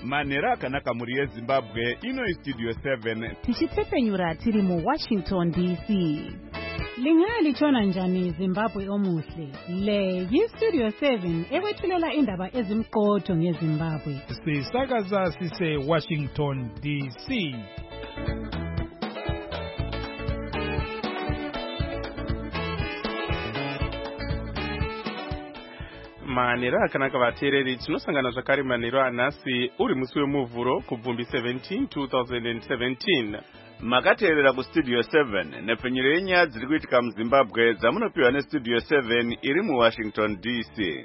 manhero akanaka mhuri yezimbabwe. Ino Studio 7 tichitsepenyura tiri muWashington DC. Lingalitshona njani Zimbabwe omuhle? Le yiStudio 7 ekwethulela indaba ezimqotho ngeZimbabwe. Sisakaza sise Washington DC. Manhero akanaka vateereri, tinosangana zvakare manhero anhasi uri musi wemuvhuro kubvumbi 17 2017. makateerera kuStudio 7 nepfenyuro yenyaya dziri kuitika muZimbabwe dzamunopiwa neStudio 7 iri muWashington DC.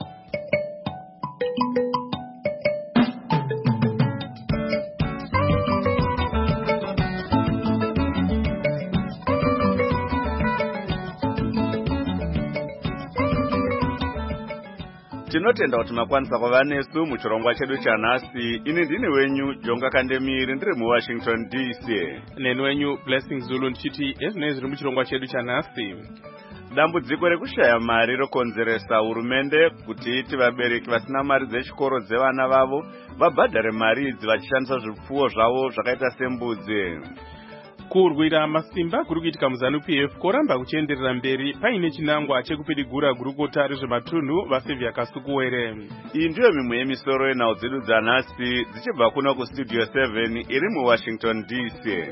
Tinotenda kuti makwanisa kuva nesu muchirongwa chedu chanhasi. Ini ndini wenyu Jonga Kandemiri ndiri muWashington DC. Neni wenyu Blessing Zulu ndichiti ezvinoi zviri muchirongwa chedu chanhasi. Dambudziko rekushaya mari rokonzeresa hurumende kuti iti vabereki vasina mari dzechikoro dzevana vavo vabhadhare mari idzi vachishandisa zvipfuwo zvavo zvakaita sembudzi. Kurwira masimba kuri kuitika muZANU-PF koramba kuchienderera mberi paine chinangwa chekupidigura gurukota rezvematunhu vaFevia Kasukuwere. Iyi ndiyo mimwe yemisoro yenhau dzedu dzanhasi dzichibva kuno kuStudio 7 iri muWashington DC.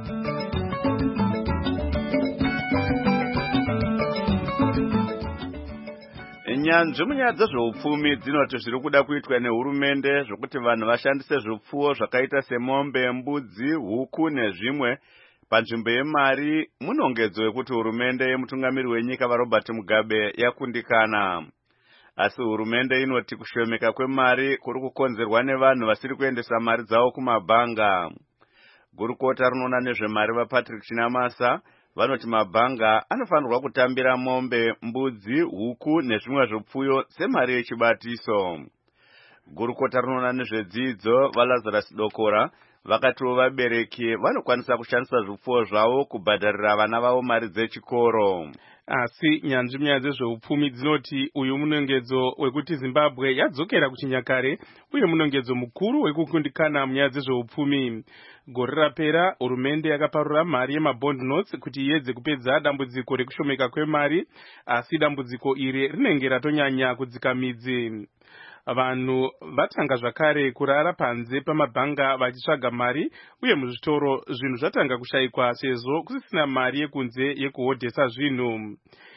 Nyanzvi munyaya dzezveupfumi dzinoti zviri kuda kuitwa nehurumende zvokuti vanhu vashandise zvipfuwo zvakaita semombe, mbudzi, huku nezvimwe panzvimbo yemari munongedzo wekuti hurumende yemutungamiri wenyika vaRobert Mugabe yakundikana. Asi hurumende inoti kushomeka kwemari kuri kukonzerwa nevanhu vasiri kuendesa mari dzavo kumabhanga. Gurukota rinoona nezvemari vaPatrick Chinamasa vanoti mabhanga anofanirwa kutambira mombe, mbudzi, huku nezvimwe zvipfuyo semari yechibatiso. Gurukota rinoona nezvedzidzo vaLazarus Dokora vakatiwo vabereki vanokwanisa kushandisa zvipfuwo zvavo kubhadharira vana vavo mari dzechikoro. Asi nyanzvi munyaya dzezveupfumi dzinoti uyu munongedzo wekuti Zimbabwe yadzokera kuchinyakare uye munongedzo mukuru wekukundikana munyaya dzezveupfumi. Gore rapera hurumende yakaparura mari yemabond notes kuti iedze kupedza dambudziko rekushomeka kwemari, asi dambudziko iri rinenge ratonyanya kudzika midzi. Vanhu vatanga zvakare kurara panze pamabhanga vachitsvaga mari uye muzvitoro zvinhu zvatanga kushayikwa sezvo kusisina mari yekunze yekuhodhesa zvinhu.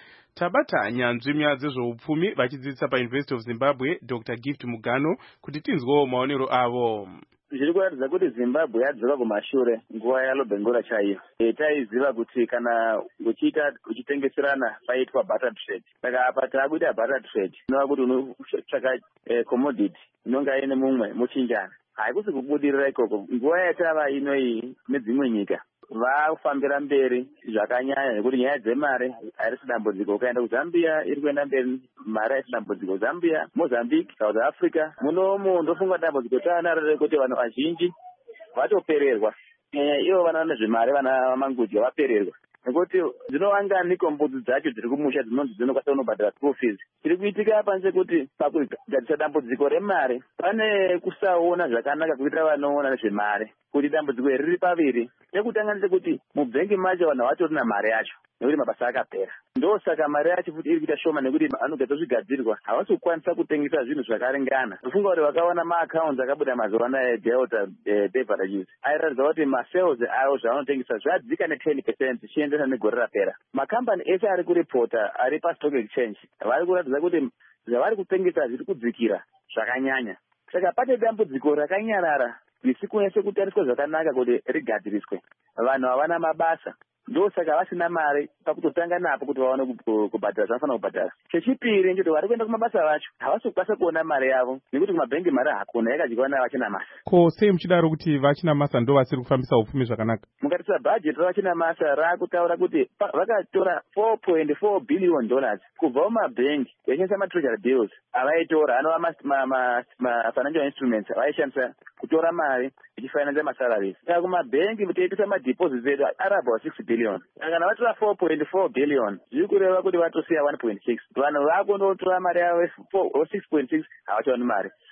Tabata nyanzvi munyaya dzezveupfumi vachidzidzisa paUniversity of Zimbabwe Dr. Gift Mugano kuti tinzwewo maonero avo. Zviri kuratidza kuti Zimbabwe yadzoka kumashure nguva yalobhengora chaiyo. Taiziva kuti kana uchitengeserana paitwa barter trade. Saka apa taakuita barter trade inova kuti unotsvaka commodity inonga ine mumwe muchinjana. Haikusi kubudirira ikoko. Nguva yatava inoyi nedzimwe nyika vakufambira mberi zvakanyanya nekuti nyaya dzemari haisi dambudziko. Ukaenda kuZambia iri kuenda mberi, mari haisi dambudziko. Zambia, Mozambique, South Africa munomu ndofunga dambudziko taanaro rekuti vanhu vazhinji vatopererwa. Ivo vana nezvemari, vana mangudya vapererwa. Nekuti dzinovanganiko mbudzi dzacho dziri kumusha dzinonzi dzinokwanisa kunobhadhara school fees. Chiri kuitika panze kuti pakugadzisa dambudziko remari pane kusaona zvakanaka kuitira vanoona nezvemari kuti dambudziko riri paviri. Chekutanga ndechekuti mubhengi macho vanhu vatorina mari yacho nekuti mabasa akapera. Ndosaka mari yacho futi iri kuita shoma nekuti anogadzirwa havasi kukwanisa kutengesa zvinhu zvakaringana. Ndofunga kuti vakaona maaccounts akabuda mazuva anaya eDelta beverages airatidza kuti masales avo zvavanotengesa zvadzika ne10% zvichienderana negore rapera. Makambani ese ari kuripota ari pastock exchange vari kuratidza kuti zvavari kutengesa zviri kudzikira zvakanyanya. Saka pane dambudziko rakanyarara risi kunese kutariswa zvakanaka kuti rigadziriswe. Vanhu havana mabasa, ndosaka vasina mari pakutotanga napo kuti vaone kubhadhara zvanofanira kubhadhara. Chechipiri ndechoti vari kuenda kumabasa vacho havasi kukwanisa kuona mari yavo nekuti kumabhengi mari hakuna, yakadyiwa nayo vachinamasa. Ko sei muchidaro kuti vachinamasa ndo vasiri kufambisa upfumi zvakanaka? Mukatarisa bhajeti ravachinamasa rakutaura kuti vakatora $4.4 billion kubva mumabhengi vachishandisa matreasury bills avaitora, anova financial instruments avaishandisa kutora mari ichifinansa masalaries. Saka kumabhengi teipisa madhipozits edu ari about 6 billion. Kana vatora 4.4 billion zviri kureva kuti vatosiya 1.6. Vanhu vakundotora mari yavo 6.6 havachaoni mari.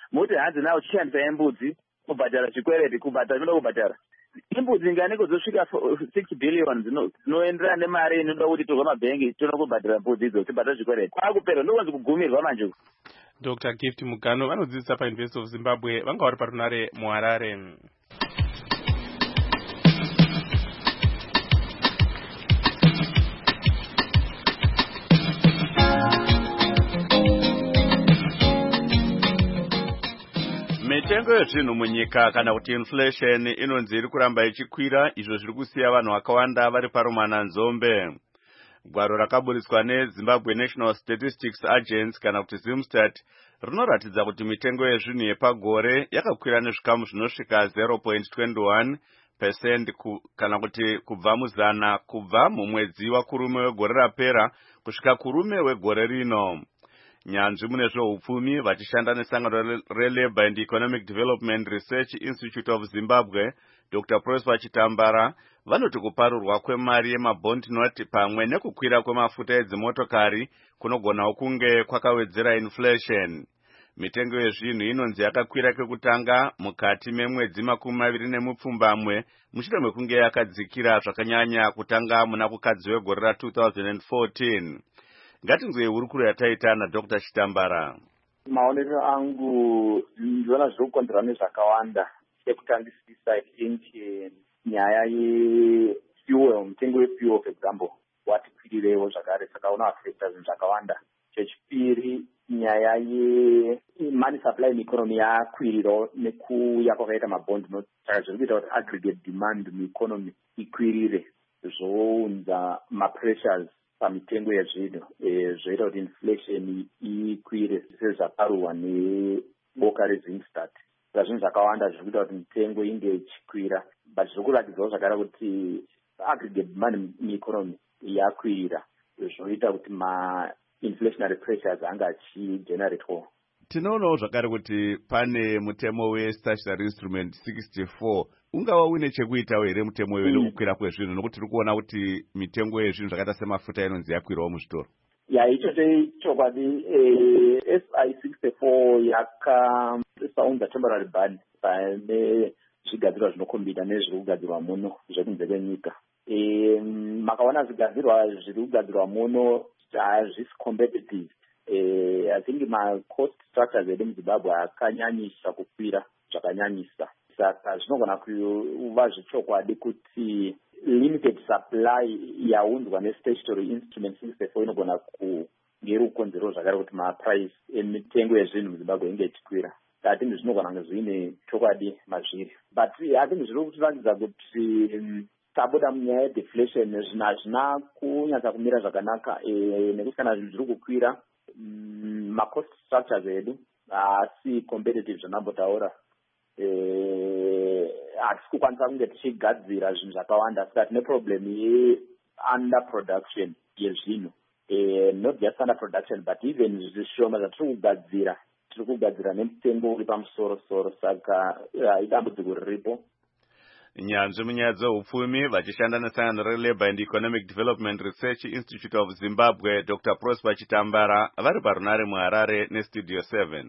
muti hanzi nawo chishandisa embudzi kubhadhara chikwereti kubhadhara zvinoda kubhadhara imbudzi ngane kuzosvika 6 billion dzinoenderana nemari inoda kuti torwa mabhengi toda kubhadhara mbudzi idzo tibhadhara zvikwereti kwakupera ndokunzi kugumirwa manje. Dr. Gift Mugano vanodzidzisa paUniversity of Zimbabwe vanga vari parunare muHarare. Mitengo yezvinhu munyika kana kuti inflation inonzi iri kuramba ichikwira, izvo zviri kusiya vanhu vakawanda vari parumana nzombe. Gwaro rakaburitswa neZimbabwe National Statistics Agency kana kuti Zimstat rinoratidza kuti mitengo yezvinhu yepagore yakakwira nezvikamu zvinosvika 0.21% kana kuti kubva muzana kubva mumwedzi wakurume wegore rapera kusvika kurume wegore rino. Nyanzvi mune zveupfumi vachishanda nesangano reLabour and Economic Development Research Institute of Zimbabwe, Dr. Prosper Chitambara, vanoti kuparurwa kwemari yemabondnoti pamwe nekukwira kwemafuta edzimotokari kunogonawo kunge kwakawedzera inflation. Mitengo yezvinhu inonzi yakakwira kwekutanga mukati memwedzi 24 mushure mekunge yakadzikira zvakanyanya kutanga muna kukadzi wegore ra2014. Ngatinzwe hurukuro yataita naDr. Chitambara. Maonero angu ndiona zvinokonzerwa nezvakawanda. Chekutangisisa I think nyaya yefuel, mutengo wefuel for example, watikwirirewo zvakare sakaona affecta zvinhu zvakawanda. Chechipiri nyaya yemoney supply mueconomy yakwirirawo nekuuya kwakaita mabond notes, saka zviri kuita kuti aggregate demand mueconomy ikwirire zvounza mapressures pamitengo yezvinhu zvoita kuti inflation ikwire sezvaparurwa neboka reZimstat. Zvinhu zvakawanda zviri kuita kuti mitengo inge ichikwira, but zviri kuratidzawo zvakare kuti aggregate demand mueconomy yakwirira zvoita kuti ma-inflationary pressures anga achigeneratwa. Tinoonawo zvakare kuti pane mutemo westatutory instrument 64 ungava une chekuitawo here mutemo uyu nekukwira kwezvinhu, nokuti tiri kuona kuti mitengo yezvinhu zvakaita semafuta inonzi yakwirawo muzvitoro. Icho chokwadi. SI 64 yakasaunza temporary ban pane zvigadzirwa zvinokombita nezviri kugadzirwa muno zvekunze kwenyika. Makaona zvigadzirwa zviri kugadzirwa muno hazvisi competitive. I think ma-cost structures edu muZimbabwe akanyanyisa kukwira zvakanyanyisa. Saka zvinogona kuva zvechokwadi kuti limited supply yaunzwa nestatutory instrument 64 inogona kunge iri kukonzerawo zvakare kuti maprice emitengo yezvinhu muZimbabwe inge ichikwira. I think zvinogona kunge zvine chokwadi mazviri. But I think zviri kutiratidza kuti tabuda munyaya yedeflation zvinhu hazvina kunyatsa kumira zvakanaka, nekuti kana zvinhu zviri kukwira ma-cost structures edu haasi competitive zvanambotaura. Hatisi kukwanisa kunge tichigadzira zvinhu zvakawanda, saka tine problem ye-underproduction yezvinhu. Not just underproduction, but even zvishoma zvatiri kugadzira nemitengo uri pamusoro-soro, saka idambudziko riripo. Nyanzvi munyaya dzeupfumi vachishanda nesangano reLabour and Economic Development Research Institute of Zimbabwe, Dr. Prosper Chitambara vari parunare muHarare neStudio 7.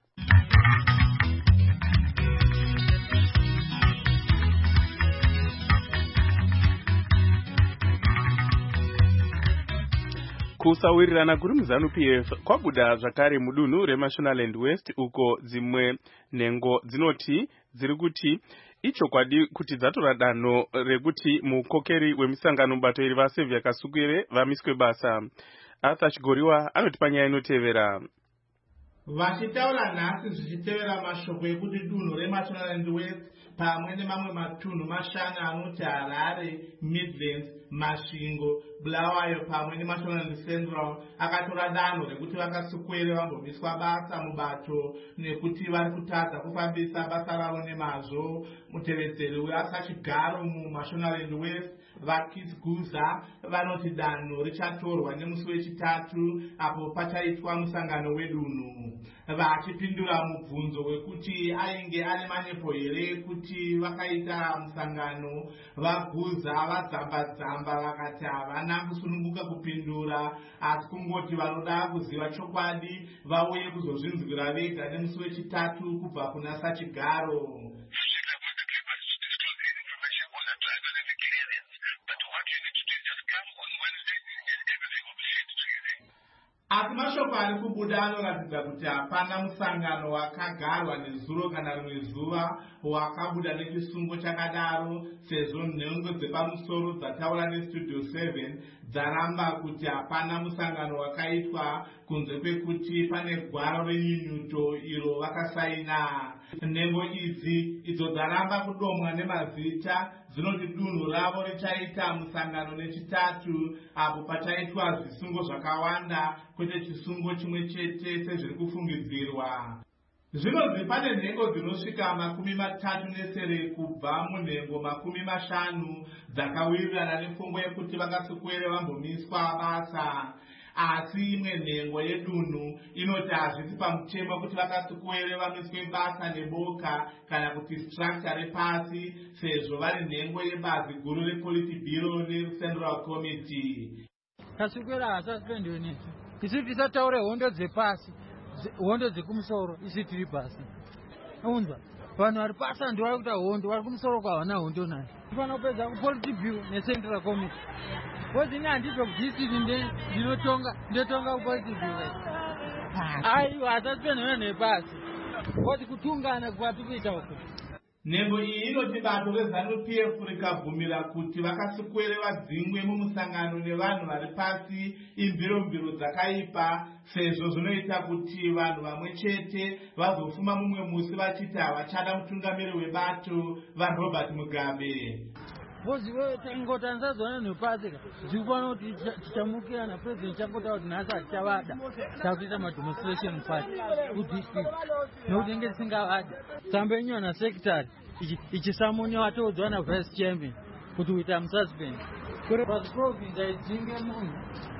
Kusawirirana kuri muZANU-PF kwabuda zvakare mudunhu reMashonaland West, uko dzimwe nhengo dzinoti dziri kuti ichokwadi kuti dzatora danho rekuti mukokeri wemisangano mubato iri vaSevia Kasukire vamiswe basa. Arthur Chigoriwa anotipa nyaya inotevera. Vachitaura nhasi zvichitevera mashoko ekuti dunhu reMashonaland West pamwe nemamwe matunhu mashanu anoti Harare, Midlands, Masvingo, Bulawayo pamwe neMashonaland Central akatora danho rekuti vakasukwere vambomiswa basa mubato nekuti vari kutadza kufambisa basa ravo nemazvo. Mutevedzeri weasachigaro muMashonaland West Vakis Guza vanoti danho richatorwa nemusi wechitatu apo pachaitwa musangano wedunhu. vachipindura mubvunzo wekuti ainge ane manyepo here kuti vakaita musangano vaguza vadzamba-dzamba vakati havana kusununguka kupindura asi kungoti vanoda kuziva chokwadi vauye kuzozvinzwira vega nemusi wechitatu kubva kuna Sachigaro. Asi mashoko ari kubuda anoratidza kuti hapana musangano wakagarwa nezuro kana rimwe zuva wakabuda nechisungo chakadaro, sezvo nhengo dzepamusoro dzataura nestudio 7 dzaramba kuti hapana musangano wakaitwa kunze kwekuti pane gwaro renyunyuto iro vakasaina. Nhengo idzi idzo dzaramba kudomwa nemazita dzinoti dunhu ravo richaita musangano nechitatu apo pachaitwa zvisungo zvakawanda kwete chisungo chimwe chete sezviri kufungidzirwa. Zvinonzi pane nhengo dzinosvika 33 kubva munhengo 50 dzakawirirana nepfungwa yekuti vakaswere vambomiswa basa. Asi imwe nhengo yedunhu inoti hazvisi pamutemo kuti vakaswere vamiswe basa neboka kana kuti structure repasi, sezvo vari nhengo yebazi guru rePolitburo neCentral Committee. Kaswera hasaspendiwe nesu. Isu tisataure hondo dzepasi, hondo dzekumusoro, isi tiri pasi. Unzwa, vanhu vari pasi ndio vari kuita hondo, vari kumusoro kwahavana hondo nayo. Tifana kupedza kuPolitburo neCentral Committee. Wozini handizvo kudhisiti ndotonga kuPolitburo. Aiwa, hasaspendiwe nepasi. Woti kutungana kwati kuita uko. Nhengo iyi inoti bato reZANU-PF rikabvumira kuti vakaswere vadzingwe mumusangano nevanhu vari pasi imbirombiro dzakaipa, sezvo zvinoita kuti vanhu vamwe chete vazofuma mumwe musi vachiti havachada mutungamiri webato vaRobert Mugabe. Voziwe tangotanzadzana nepasi zvikufana kuti tichamukira napresident chakotaura kuti nhasi hatichavada takuita mademonstration party kudistrict nokuti inge tisingavada tsamba inywa nasekitari ichisamunya atoudzwa navice chairman kuti uita mususpend kuri paprovince aidzinge munhu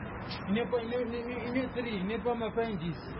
ine 3 nepamafindisi.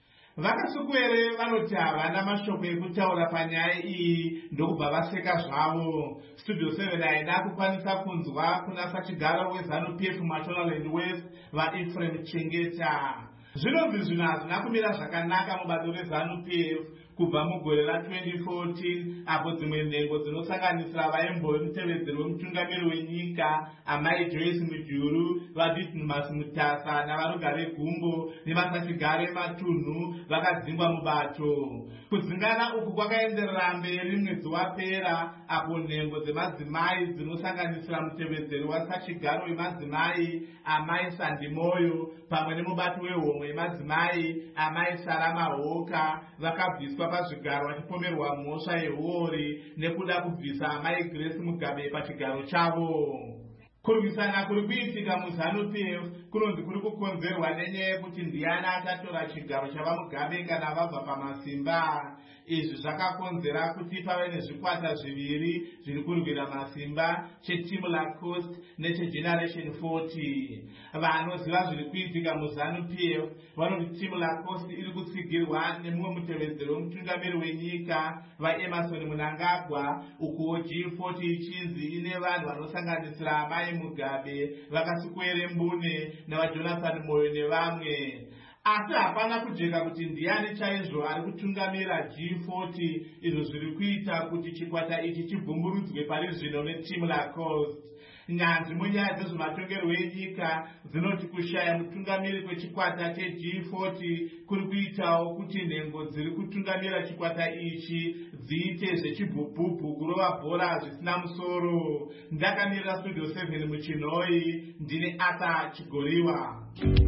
Vakaswere vanoti havana mashoko ekutaura panyaya iyi ndokubva vaseka zvavo. Studio 7 haina kukwanisa kunzwa kuna Sachigaro weZANU-PF Mashonaland West vaEphraim Chengeta. Zvinonzi zvinhu hazvina kumira zvakanaka mubato reZANU-PF kubva mugore ra2014 apo dzimwe nhengo dzinosanganisira vaimbomutevedzeri wemutungamiri wenyika amai Joyce Mujuru, vaDidmus Mutasa navarugare Gumbo nemasachigaro ematunhu vakadzingwa mubato. Kudzingana uku kwakaenderera mberi mwedzi wapera apo nhengo dzemadzimai dzinosanganisira mutevedzeri wasachigaro wemadzimai amai Sandimoyo pamwe nemubati wehomwe yemadzimai amai Sarama Hoka vakabviswa pazvigaro vachipomerwa mhosva yehuori nekuda kubvisa amai Grace Mugabe pachigaro chavo. Kurwisana kuri kuitika muZANU-PF kunonzi kuri kukonzerwa nenyaya yekuti ndiani achatora chigaro chavaMugabe kana vabva pamasimba. Izvi zvakakonzera kuti pave nezvikwata zviviri zviri kurwira masimba, cheTeam Lacoste necheGeneration 40. Vanoziva zviri kuitika muZANU-PF vanoti Team Lacoste iri kutsigirwa nemumwe mutevedzeri wemutungamiri wenyika vaEmerson Mnangagwa, ukuwo G40 ichinzi ine vanhu vanosanganisira amai Mugabe, vakaswere Mbune navaJonathan Moyo nevamwe. Asi hapana kujeka kuti ndiani chaizvo ari kutungamira G40, izvo zviri kuita kuti chikwata ichi chibvumburudzwe pari zvino neTeam Lacoste. Nyanzvi munyaya dzezvematongerwo enyika dzinoti kushaya mutungamiri kwechikwata cheG40 kuri kuitawo kuti nhengo dziri kutungamira chikwata ichi dziite zvechibhubhubhu kurova bhora zvisina musoro. Ndakamirira Studio 7 muChinoi, ndine Ata Chigoriwa.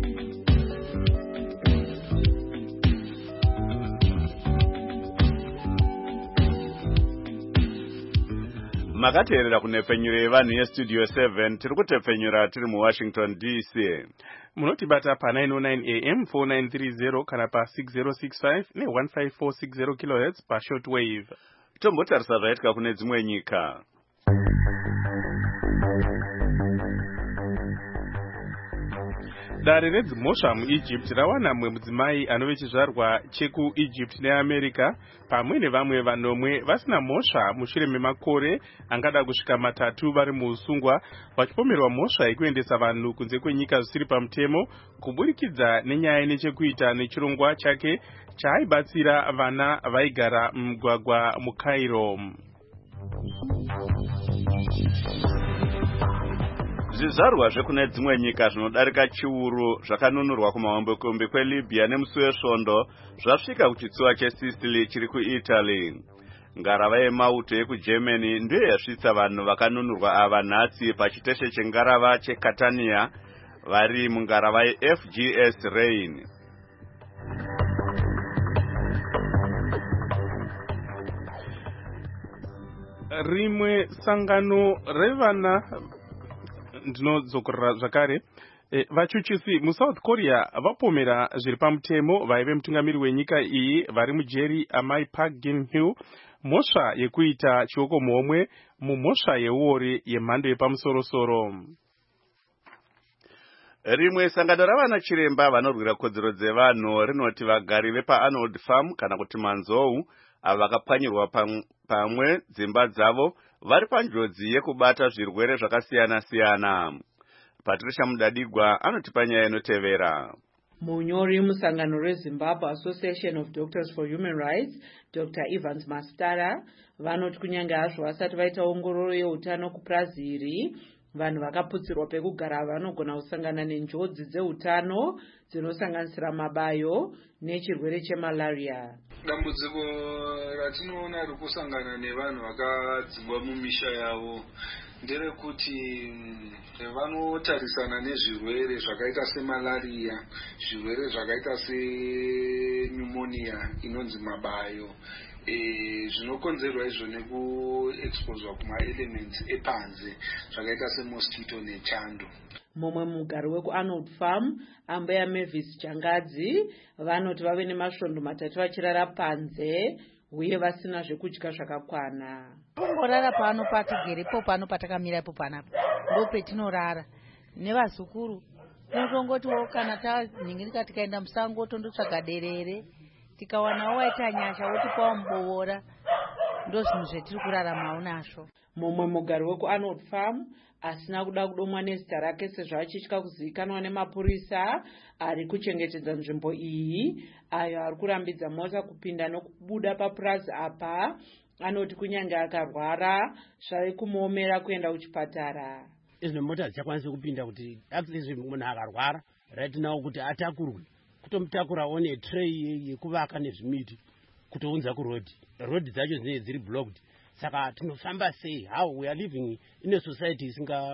Makateerera kunepfenyuro yevanhu yestudio 7 tiri kutepfenyura tiri muWashington DC. Munotibata pa909 AM 4930 kana pa6065 ne15460 kHz pashortwave. Tombotarisa zvaitika kune dzimwe nyika. Dare redzimhosva muEgypt rawana mumwe mudzimai anove chizvarwa chekuEgypt neAmerica pamwe nevamwe vanomwe vasina mhosva mushure memakore angada kusvika 3 vari muusungwa vachipomerwa mhosva yekuendesa vanhu kunze kwenyika zvisiri pamutemo kuburikidza nenyaya inechekuita nechirongwa chake chaaibatsira vana vaigara mumugwagwa muCairo. Zvizvarwa zvekune dzimwe nyika zvinodarika chiuru zvakanunurwa kumahombekombe kweLibya nemusi wesvondo zvasvika kuchitsuwa cheSicily chiri kuItaly. Ngarava yemauto yekuGermany ndiyo yasvitsa vanhu vakanunurwa ava nhasi pachiteshe chengarava cheCatania vari mungarava yeFGS Rhein. Rimwe sangano revana ndinozokorera zvakare vachuchisi muSouth Korea vapomera zviri pamutemo vaive mutungamiri wenyika iyi vari mujeri amai Park Geun-hye mhosva yekuita chioko muhomwe mumhosva yeuori yemhando yepamusorosoro. Rimwe sangano ravana chiremba vanorwira kodzero dzevanhu rinoti vagari vepaArnold Farm kana kuti manzou ava vakapwanyirwa pamwe dzimba dzavo vari panjodzi yekubata zvirwere zvakasiyana-siyana. Patricia Mudadigwa anotipa nyaya inotevera. Munyori musangano reZimbabwe Association of Doctors for Human Rights, Dr. Evans Mastara, vanoti kunyange hazvo vasati vaita ongororo yeutano kupurazi iri, vanhu vakaputsirwa pekugara vanogona kusangana nenjodzi dzeutano dzinosanganisira mabayo nechirwere chemalaria. Dambudziko ratinoona rikusangana nevanhu vakadzingwa mumisha yavo nderekuti vanotarisana nezvirwere zvakaita semalaria, zvirwere zvakaita sepneumonia inonzi mabayo, zvinokonzerwa izvo nekuexposwa kumaelements epanze zvakaita semosquito nechando. Mumwe mugari wekuArnold Farm, Ambeya Mavis Changadzi, vanoti vave nemasvondo 3 vachirara panze uye vasina zvekudya zvakakwana. Kungorara pano patigeripo pano patakamira ipo panapa ndo petinorara nevazukuru. Tinotongoti kana taningirika tikaenda musango tondotsvaga derere tikawanawo waita nyasha wotipawo mubovora. Ndo zvinhu zvetiri kuraramawo nazvo. Mumwe mugari wekuArnold Farm asina kuda kudomwa nezita rake sezvo achitya kuzivikanwa nemapurisa ari kuchengetedza nzvimbo iyi ayo ari kurambidza mota kupinda nokubuda papurazi apa, anoti kunyange akarwara zvave kumuomera kuenda kuchipatara. Izvo mota dzichakwanisa kupinda kuti access munhu akarwara right now kuti atakurwe kutomutakurawo netray yekuvaka nezvimiti kutounza kuroad dzacho dzinenge dziri blocked. Saka tinofamba sei? How we are living in a society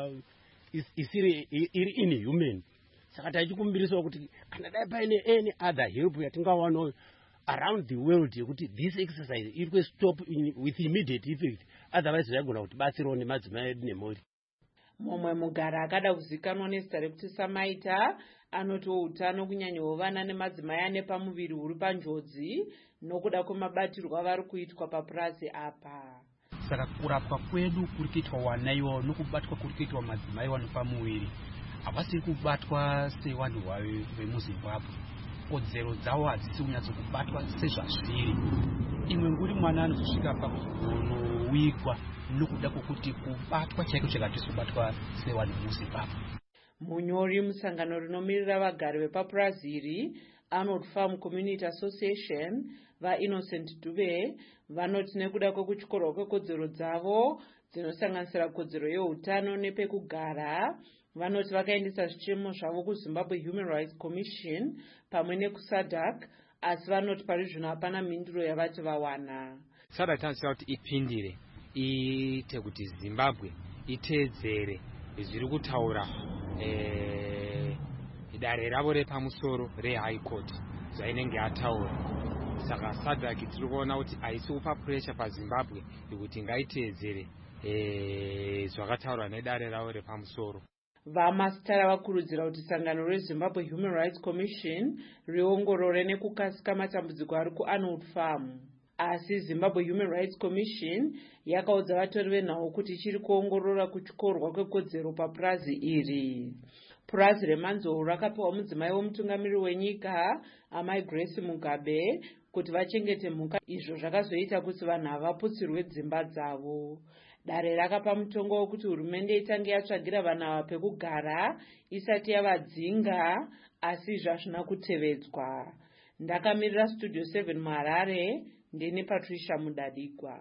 isiri inhuman. Saka tachikumbirisawo kuti kana dai paine any other help yatingawana around the world yekuti this exercise itwe stop with immediate effect, otherwise zvagona kuti batsirawo nemadzimai edu nemhuri. Mumwe mugara akada kuzikanwa nezita rekuti Samaita anotiwo utano kunyanyawo vana nemadzimai ane pamuviri huri panjodzi nokuda kwemabatirwo avari kuitwa papurazi apa. Saka kurapwa kwedu kuri kuitwa wanaiwa nokubatwa kuri kuitwa madzimai vanopamuviri havasiri kubatwa sevanhu vemuZimbabwe. Kodzero dzavo hadzisi kunyatsokubatwa sezvazviri. Imwe nguri mwana anozosvika pakuzonowigwa nokuda kwokuti kubatwa chaiko chakati kubatwa sevanhu vemuZimbabwe. Munyori musangano rinomirira vagari vepapurazi iri Arnold Farm Community Association vaInnocent Dube vanoti nekuda kwekuchikorwa kwekodzero dzavo dzinosanganisira kodzero yeutano nepekugara, vanoti vakaendesa zvichemo zvavo kuZimbabwe Human Rights Commission pamwe nekuSADC, asi vanoti pari zvino hapana mhinduro yavati vawana. SADC tanosira kuti ipindire iite kuti Zimbabwe iteedzere zviri kutaura dare ravo repamusoro reHigh Court zvainenge yataura. Saka SADC tiri kuona kuti haisi kupa pressure paZimbabwe kuti ngaiteedzere zvakataurwa nedare ravo repamusoro. Vamastara vakurudzira kuti sangano reZimbabwe Human Rights Commission riongorore nekukasika matambudziko ari kuArnold Farm. Asi Zimbabwe Human Rights Commission yakaudza vatori venhau kuti ichiri kuongorora kuchikorwa kwekodzero papurazi iri. purazi remanzou rakapiwa mudzimai womutungamiri wenyika amai Grace Mugabe kuti vachengete mhuka. Izvo zvakazoita kuti vanhu havaputsirwe dzimba dzavo. Dare rakapa mutongo wekuti hurumende itange yatsvagira vanhu ava pekugara isati yavadzinga, asi izvo hazvina kutevedzwa. Ndakamirira Studio 7 muHarare, ndini Patricia Mudadikwa.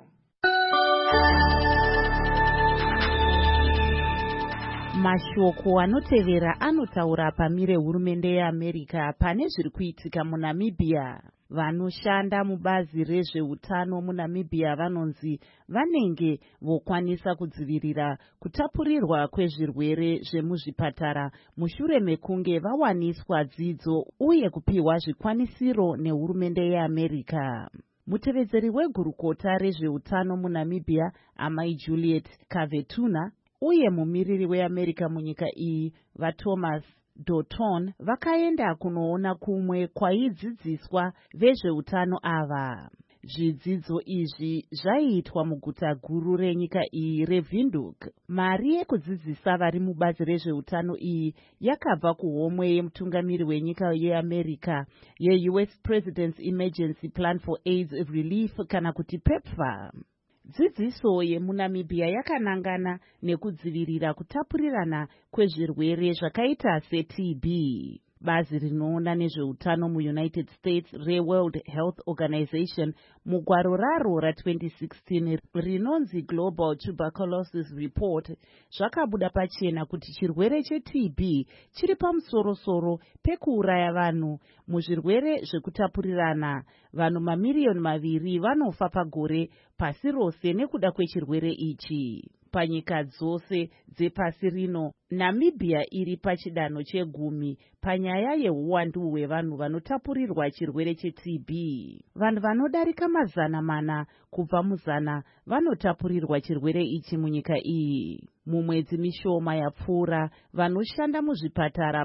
Mashoko anotevera anotaura pamire hurumende yeAmerica pane zviri kuitika muNamibia. Vanoshanda mubazi rezveutano muNamibia vanonzi vanenge vokwanisa kudzivirira kutapurirwa kwezvirwere zvemuzvipatara mushure mekunge vawaniswa dzidzo uye kupiwa zvikwanisiro nehurumende yeAmerica. Mutevedzeri wegurukota rezveutano muNamibia, amai Juliet Kavetuna, uye mumiriri weAmerica munyika iyi, vaThomas Dotton, vakaenda kunoona kumwe kwaidzidziswa vezveutano ava. Zvidzidzo izvi zvaiitwa muguta guru renyika iyi reVindhoek. Mari yekudzidzisa vari mubazi rezveutano iyi yakabva kuhomwe yemutungamiri wenyika yeAmerica yeUS President's Emergency Plan for AIDS Relief kana kuti PEPFAR. Dzidziso yemuNamibia yakanangana nekudzivirira kutapurirana kwezvirwere zvakaita seTB. Bazi rinoona nezveutano muUnited States reWorld Health Organization mugwaro raro ra2016 rinonzi Global Tuberculosis Report zvakabuda pachena kuti chirwere cheTB chiri pamusoro-soro pekuuraya vanhu muzvirwere zvekutapurirana. Vanhu mamiliyoni 2 vanofa pagore pasi rose nekuda kwechirwere ichi. Panyika dzose dzepasi rino, Namibia iri pachidanho che10 panyaya yehuwandu hwevanhu vanotapurirwa chirwere cheTB. Vanhu vanodarika 400 kubva muzana vanotapurirwa chirwere ichi munyika iyi. Mumwedzi mishoma yapfuura, vanoshanda muzvipatara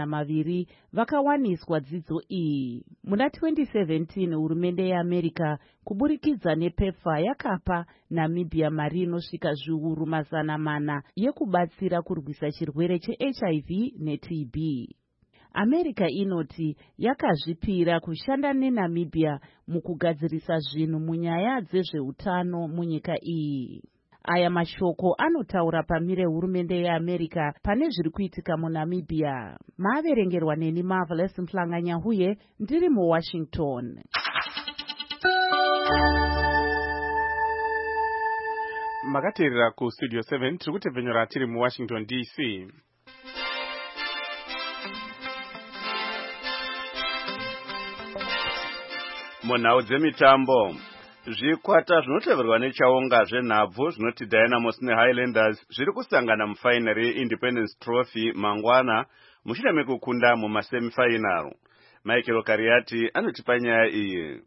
200 vakawaniswa dzidzo iyi. Muna 2017 hurumende yeAmerica kuburikidza nePEPFAR yakapa Namibia mari inosvika zviuru 400 yekubatsira kurwisa chirwere cheHIV neTB. America inoti yakazvipira kushanda neNamibia mukugadzirisa zvinhu munyaya dzezveutano munyika iyi. Aya mashoko anotaura pamire hurumende yeAmerica pane zviri kuitika muNamibia. Maverengerwa neni Marvelous Mhlanga-Nyahuye, ndiri muWashington. Makateerera kuStudio 7 tiri kutevhenyura tiri muWashington DC. Munhau dzemitambo, zvikwata zvinoteverwa nechaunga zvenhabvu zvinoti Dynamos neHighlanders zviri kusangana mufainari yeIndependence Trophy mangwana mushure mekukunda mumasemifainaru. Michael Kariati anotipa nyaya iyi.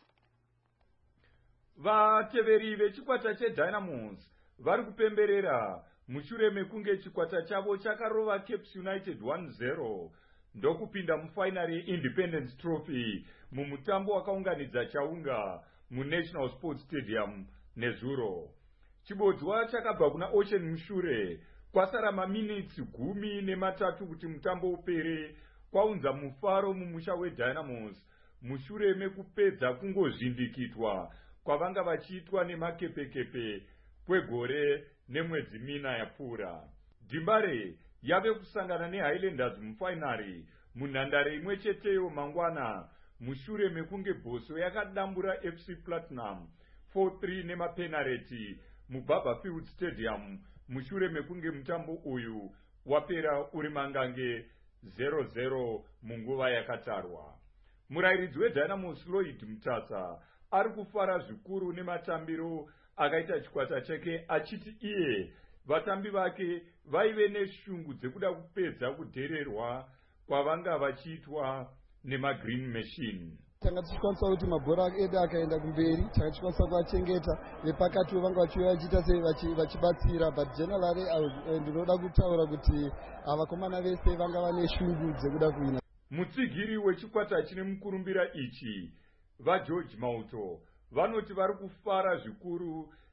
Vateveri vechikwata cheDynamos vari kupemberera mushure mekunge chikwata chavo chakarova Cape United 1-0 ndokupinda mufainari yeIndependence Trophy mumutambo wakaunganidza chaunga muNational Sports Stadium nezuro. Chibodzwa chakabva kuna Ocean mushure kwasara maminitsi 13 kuti mutambo upere kwaunza mufaro mumusha weDynamos mushure mekupedza kungozvindikitwa kwavanga vachiitwa nemakepekepe kwegore nemwedzi mina yapfuura. Dimbare yave kusangana neHighlanders mufainari munhandare imwe cheteyo mangwana mushure mekunge Bhoswe yakadambura FC Platinum 4-3 nemapenareti muBarbourfield Stadium mushure mekunge mutambo uyu wapera uri mangange 0-0 munguva yakatarwa. Murayiridzi weDynamos Lloyd Mutasa ari kufara zvikuru nematambiro akaita chikwata chake achiti iye vatambi vake vaive neshungu dzekuda kupedza kudhererwa kwavanga vachiitwa nemagreen machine. Tanga tichikwanisa kuti mabhora edu akaenda kumberi, tanga tichikwanisa kuachengeta, vepakati vanga vachiuya vachiita vachibatsira, but generally ndinoda kutaura kuti vakomana vese vanga vane shungu dzekuda kuwina. Mutsigiri wechikwata chine mukurumbira ichi, vaGeorge Mauto, vanoti vari kufara zvikuru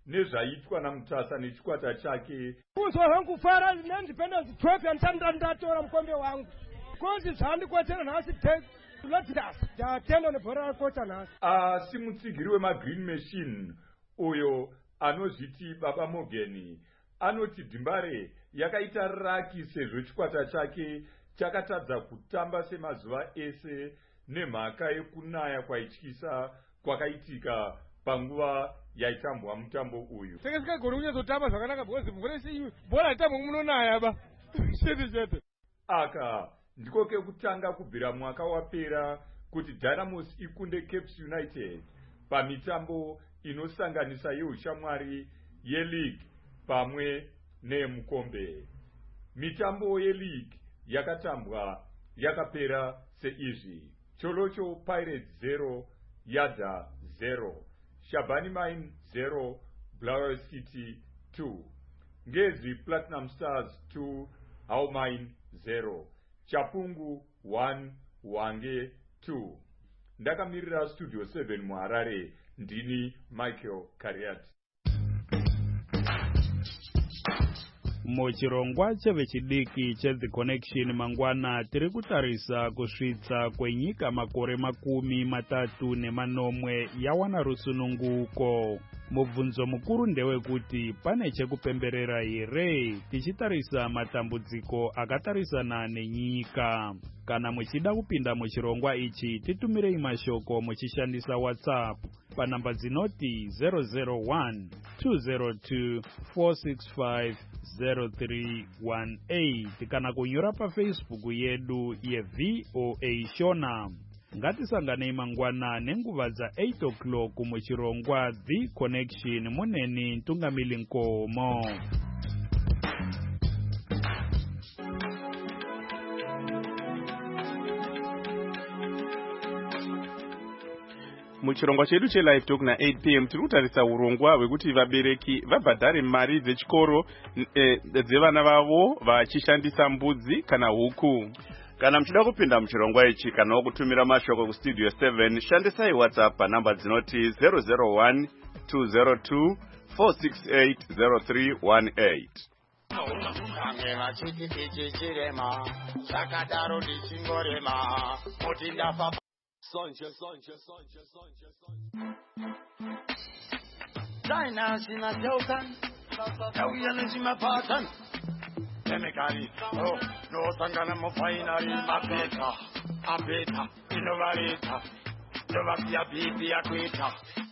nezvaitwa naMutasa nechikwata chake. Kuzwa hangu fara neindependence trophy ndatora mukombe wangu. Konzi zvandikwetera nhasi tatenda nebhora rakota nhasi. Asi mutsigiri wemagreen machine uyo anozviti Baba Morgan anoti Dimbare yakaita raki sezvo chikwata chake chakatadza kutamba semazuva ese nemhaka yekunaya kwaityisa kwakaitika panguva yaitambwa mutambo uyu. Sekesika kunyazotamba zvakanaka because mvura isi bhora itambwa munonaya ba. Shete. Aka ndiko kekutanga kubvira mwaka wapera kuti Dynamos ikunde Cape United pamitambo inosanganisa yeushamwari yeLeague pamwe neyemukombe. Mitambo yeLeague yakatambwa yakapera seizvi: Cholocho Pirates 0, Yada 0, Shabani Mine 0, Blair City 2, Ngezi Platinum Stars 2, How Mine 0, Chapungu 1, Wange 2. Ndakamirira Studio 7 muHarare, ndini Michael Kariati. Muchirongwa chevechidiki cheThe Connection mangwana tiri kutarisa kusvitsa kwenyika makore 30 yawana rusununguko. Mubvunzo mukuru ndewekuti pane chekupemberera here tichitarisa matambudziko akatarisana nenyika. Kana muchida kupinda muchirongwa ichi titumirei mashoko muchishandisa WhatsApp panamba dzinoti 001 202 465 0318 kana kunyora paFacebook yedu yeVOA Shona. Ngatisanganei mangwana nenguva dza8 o'clock muchirongwa The Connection muneni Ntungamili Nkomo. Muchirongwa chedu chelive talk na8 p.m. tiri kutarisa urongwa hwekuti vabereki vabhadhare mari dzechikoro dzevana vavo vachishandisa mbudzi kana huku. Kana mchida kupinda muchirongwa ichi kana kutumira mashoko kustudio 7 shandisai WhatsApp panamba dzinoti 001 202 468 0318. Chemically, no sangana mo finally apeta, innovator, Novapia bibi akwita,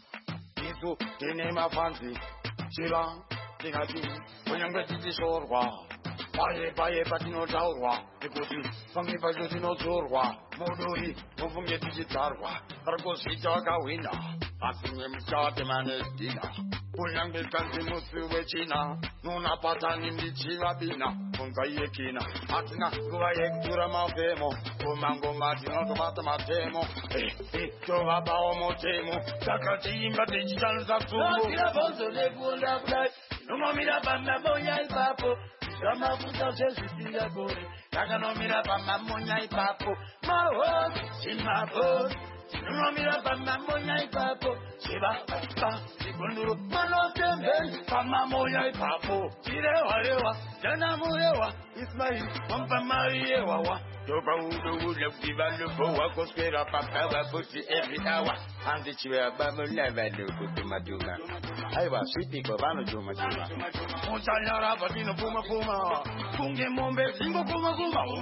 Isu, Tinema Fancy, Chila, Tingati, Unyangati Sorwa, Paye Patino Tawa, Ekuti, Fungi Pajutino Zorwa, Moduri, Mufungeti Tarwa, Argosita Gawina, asking him start the man is dinner. Unyange kanzi musu wechina Nuna patani ndichiva bina Unga yekina Atina kuwa yektura mafemo Kumango matino tomata matemo Tova bao motemo Takati imba tichichanza tumo Tira bonzo legunda kudai Numamira bamba moya ipapo Sama kuta sesutia gore Nakanomira bamba moya ipapo Maho, simapo Numamira bamba moya ipapo Shiba, Kunduru mano tembe kama moya ipapo Chirewa jana murewa Ismail wampa mariewa wa Toba udu kiva lupo wakospera papawa puti every hour Andi chiwe abamu leva lupo tumaduma Aiwa sweetie kovano juma Muchanyara patino puma Kunge mombe singo kuma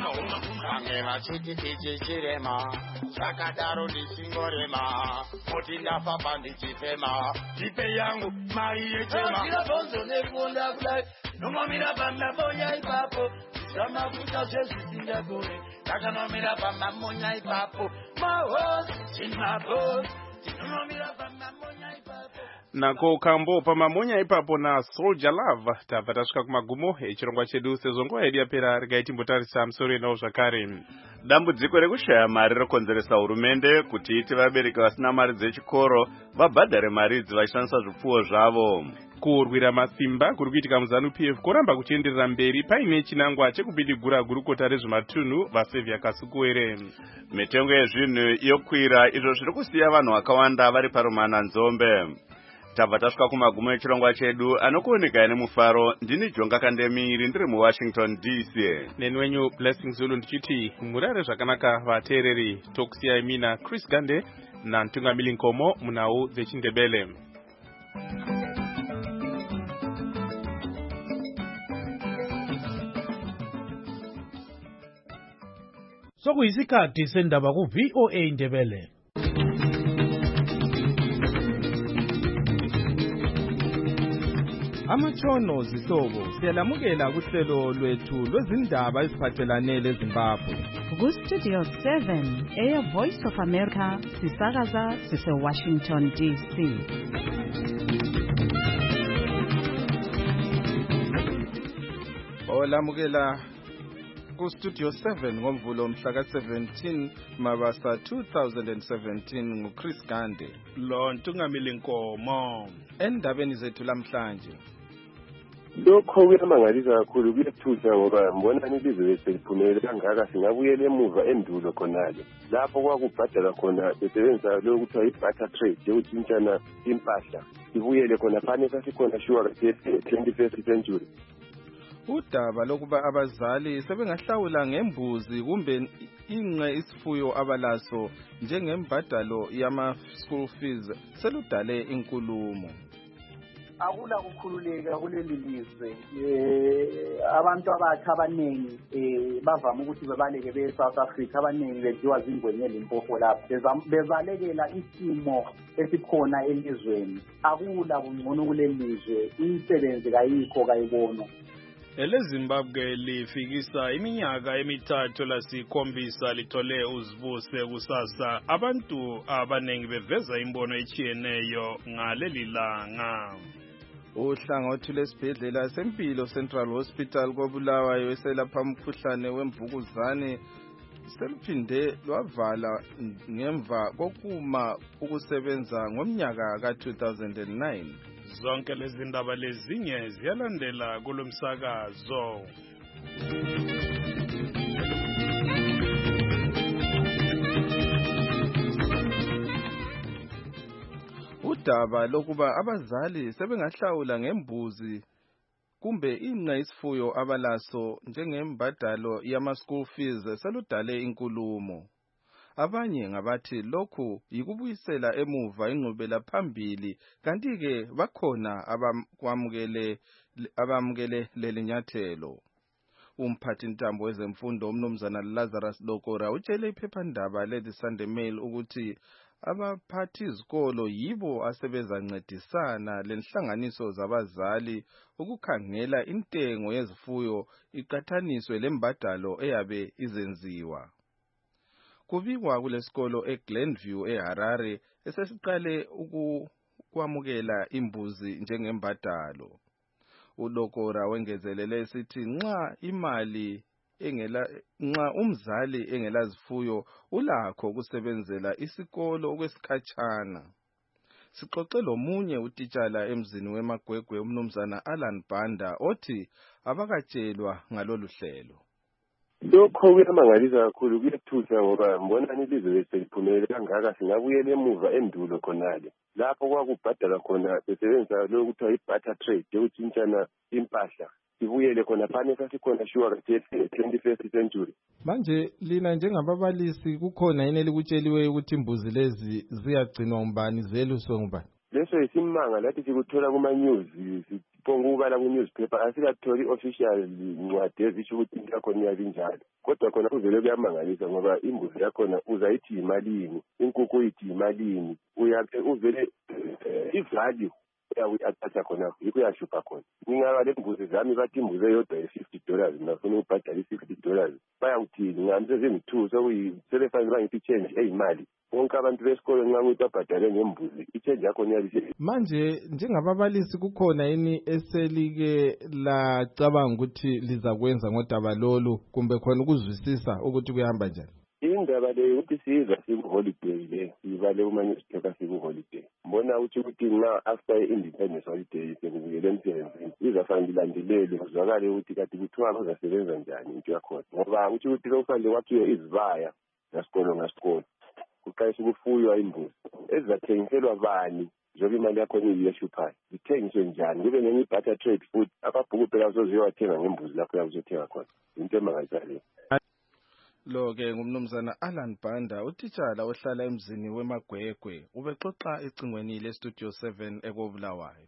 Angema chiti tichi chirema Sakadaro di singorema Motinda papa ndi chifema Tipe yangu mai echema Kira bonzo nekunda kudai Numamira bamba moya ipapo Sama kuta sesu tinda gore Nakanomira bamba moya ipapo Maho, chinapo Numamira bamba moya ipapo Nako kambo pamamonya ipapo na Soldier Love tabva tasvika kumagumo echirongwa chedu sezvo nguva yedu yapera regai timbotarisa musoro enawo zvakare. Dambudziko rekushaya mari rokonzeresa hurumende kuti iti vabereki vasina mari dzechikoro vabhadhare mari idzi vachishandisa zvipfuwo zvavo. Kurwira masimba kuri kuitika muZANU-PF kuramba kuchienderera mberi paine chinangwa chekupidigura gurukota rezvematunhu vaSevia Kasukuwere. Mitengo yezvinhu yokwira izvo zviri kusiya vanhu vakawanda vari parumana nzombe. tabva tasvika kumagumo echirongwa chedu anokuoneka nemufaro. Ndini Jonga Kandemiri ndiri muWashington DC. Neni wenyu Blessing Zulu ndichiti murare zvakanaka vateereri. Tokusiyai mina Chris Gande naNtungamili Nkomo munhau dzechindebele. Sokuyisikhathi sendaba ku-VOA Indebele. Amatshono zihlobo siyalamukela kuhlelo lwethu lwezindaba eziphathelane leZimbabwe. Ku-Studio 7 Air Voice of America sisakaza sise-Washington DC. Olamukela ku-Studio 7 ngomvulo mhla ka-17 Mabasa 2017 nguChris Gande. Lo Ntungamili Nkomo. Endabeni zethu lamhlanje. Lokho kuyamangalisa kakhulu, kuyethusa ngoba mbonani ilizwe lethu seliphumelele kangaka, singabuyela emuva endulo khonale lapho kwakubhadala khona besebenzisa lokho kuthiwa i-barter trade, yokutshintshana impahla. Sibuyele khona phane sasikhona sure 21st century. Udaba lokuba abazali sebengahlawula ngembuzi kumbe inqe isifuyo abalaso njengembadalo yama-school fees seludale inkulumo. Akula kukhululeka kuleli lizwe. Abantu abatsha abaningi bavama ukuthi bebaleke be-South Africa, abaningi bedliwa zingwenye Limpopo lapho bebalekela isimo esikhona elizweni. Akula kungcono kuleli lizwe, imisebenzi kayikho kayibonwa. EleZimbabwe lifikisa iminyaka emithathu lasikhombisa lithole uzibuse kusasa. Abantu abaningi beveza imbono etshiyeneyo ngaleli langa. Uhlangothi lwesibhedlela sempilo Central Hospital koBulawayo eselapha umkhuhlane wemvukuzane seluphinde lwavala ngemva kokuma ukusebenza ngomnyaka ka-2009. Zonke lezi ndaba lezinye ziyalandela kulomsakazo. Udaba lokuba abazali sebengahlawula ngembuzi kumbe inqe isifuyo abalaso njengembadalo yama-school fees seludale inkulumo. Abanye ngabathi lokhu yikubuyisela emuva ingqubela phambili, kanti-ke bakhona abamukele leli nyathelo. Umphathi ntambo wezemfundo umnumzana Lazarus Lokora utshele iphephandaba le-The Sunday Mail ukuthi abaphathi izikolo yibo asebezancedisana lenhlanganiso zabazali ukukhangela intengo yezifuyo iqathaniswe lembadalo eyabe izenziwa. Kubikwa kulesikolo eGlenview eHarare esesiqale ukwamukela imbuzi njengembadalo. Ulokora wengezelele esithi nxa umzali engelazifuyo ulakho ukusebenzela isikolo okwesikhatshana. Sixoxe lomunye utitshala emzini weMagwegwe umnumzana Alan Banda othi abakatshelwa ngalolu hlelo. Lokho kuyamangalisa kakhulu, kuyethusa ngoba mbonani ilizwe lethu seliphumelele kangaka, singabuyela emuva endulo khonale lapho kwakubhadala khona besebenzisa lokho kuthiwa i-barter trade, yokutshintshana impahla. Sibuyele khona phane sasikhona sure 21st century. Manje lina njengababalisi kukhona yini elikutsheliweyo ukuthi imbuzi lezi ziyagcinwa umbani, zeluswe ngubani? Leso isimanga lathi sikuthola kuma-news, siphonga ukubala ku-newspaper, asikatholi official ncwadi ezisho ukuthi into yakhona iyabe injalo. Kodwa khona kuvele kuyamangalisa ngoba imbuzi yakhona uzayithi yimalini, inkukhu uyithi yimalini, uvele i-value uyawi-athatha khona, yikho uyashupha khona. Ngingaba le mbuzi zami bathi imbuzi eyodwa $50, ngafuna ukubhadala $60, bayawuthini? Ngihambise zingi-2 sebefanele bangiphi i-change eyimali. Bonke abantu besikole nxa ukuthi babhadale ngembuzi, i-change yakhona iyabe. Manje njengababalisi kukhona yini eselike lacabanga ukuthi lizakwenza ngodaba lolu kumbe khona ukuzwisisa ukuthi kuyahamba njani? Indaba le ukuthi siza siku-holiday le, sibale kuma-newspaper siku-holiday. Mbona ukuthi nxa after i-independence holiday sekubuyele emsebenzini, izafanele ilandelele kuzwakale ukuthi kati kuthiwa bazasebenza njani into yakhona. Ngoba ukuthi kufanele kwakhiwe izibaya ngasikolo ngasikolo, kuqalisa ukufuywa imbuzi. Ezizathengiselwa bani njengoba imali yakhona iyeshuphayo zithengiswe njani kube nenye i-barter trade futhi ababhuku phela bazoziyowathenga ngembuzi lapho yakuzothenga khona into emangalisayo. Lo-ke ngumnumzana Alan Banda, utitshala ohlala emzini weMagwegwe, ubexoxa ecingweni leStudio 7 ekobulawayo.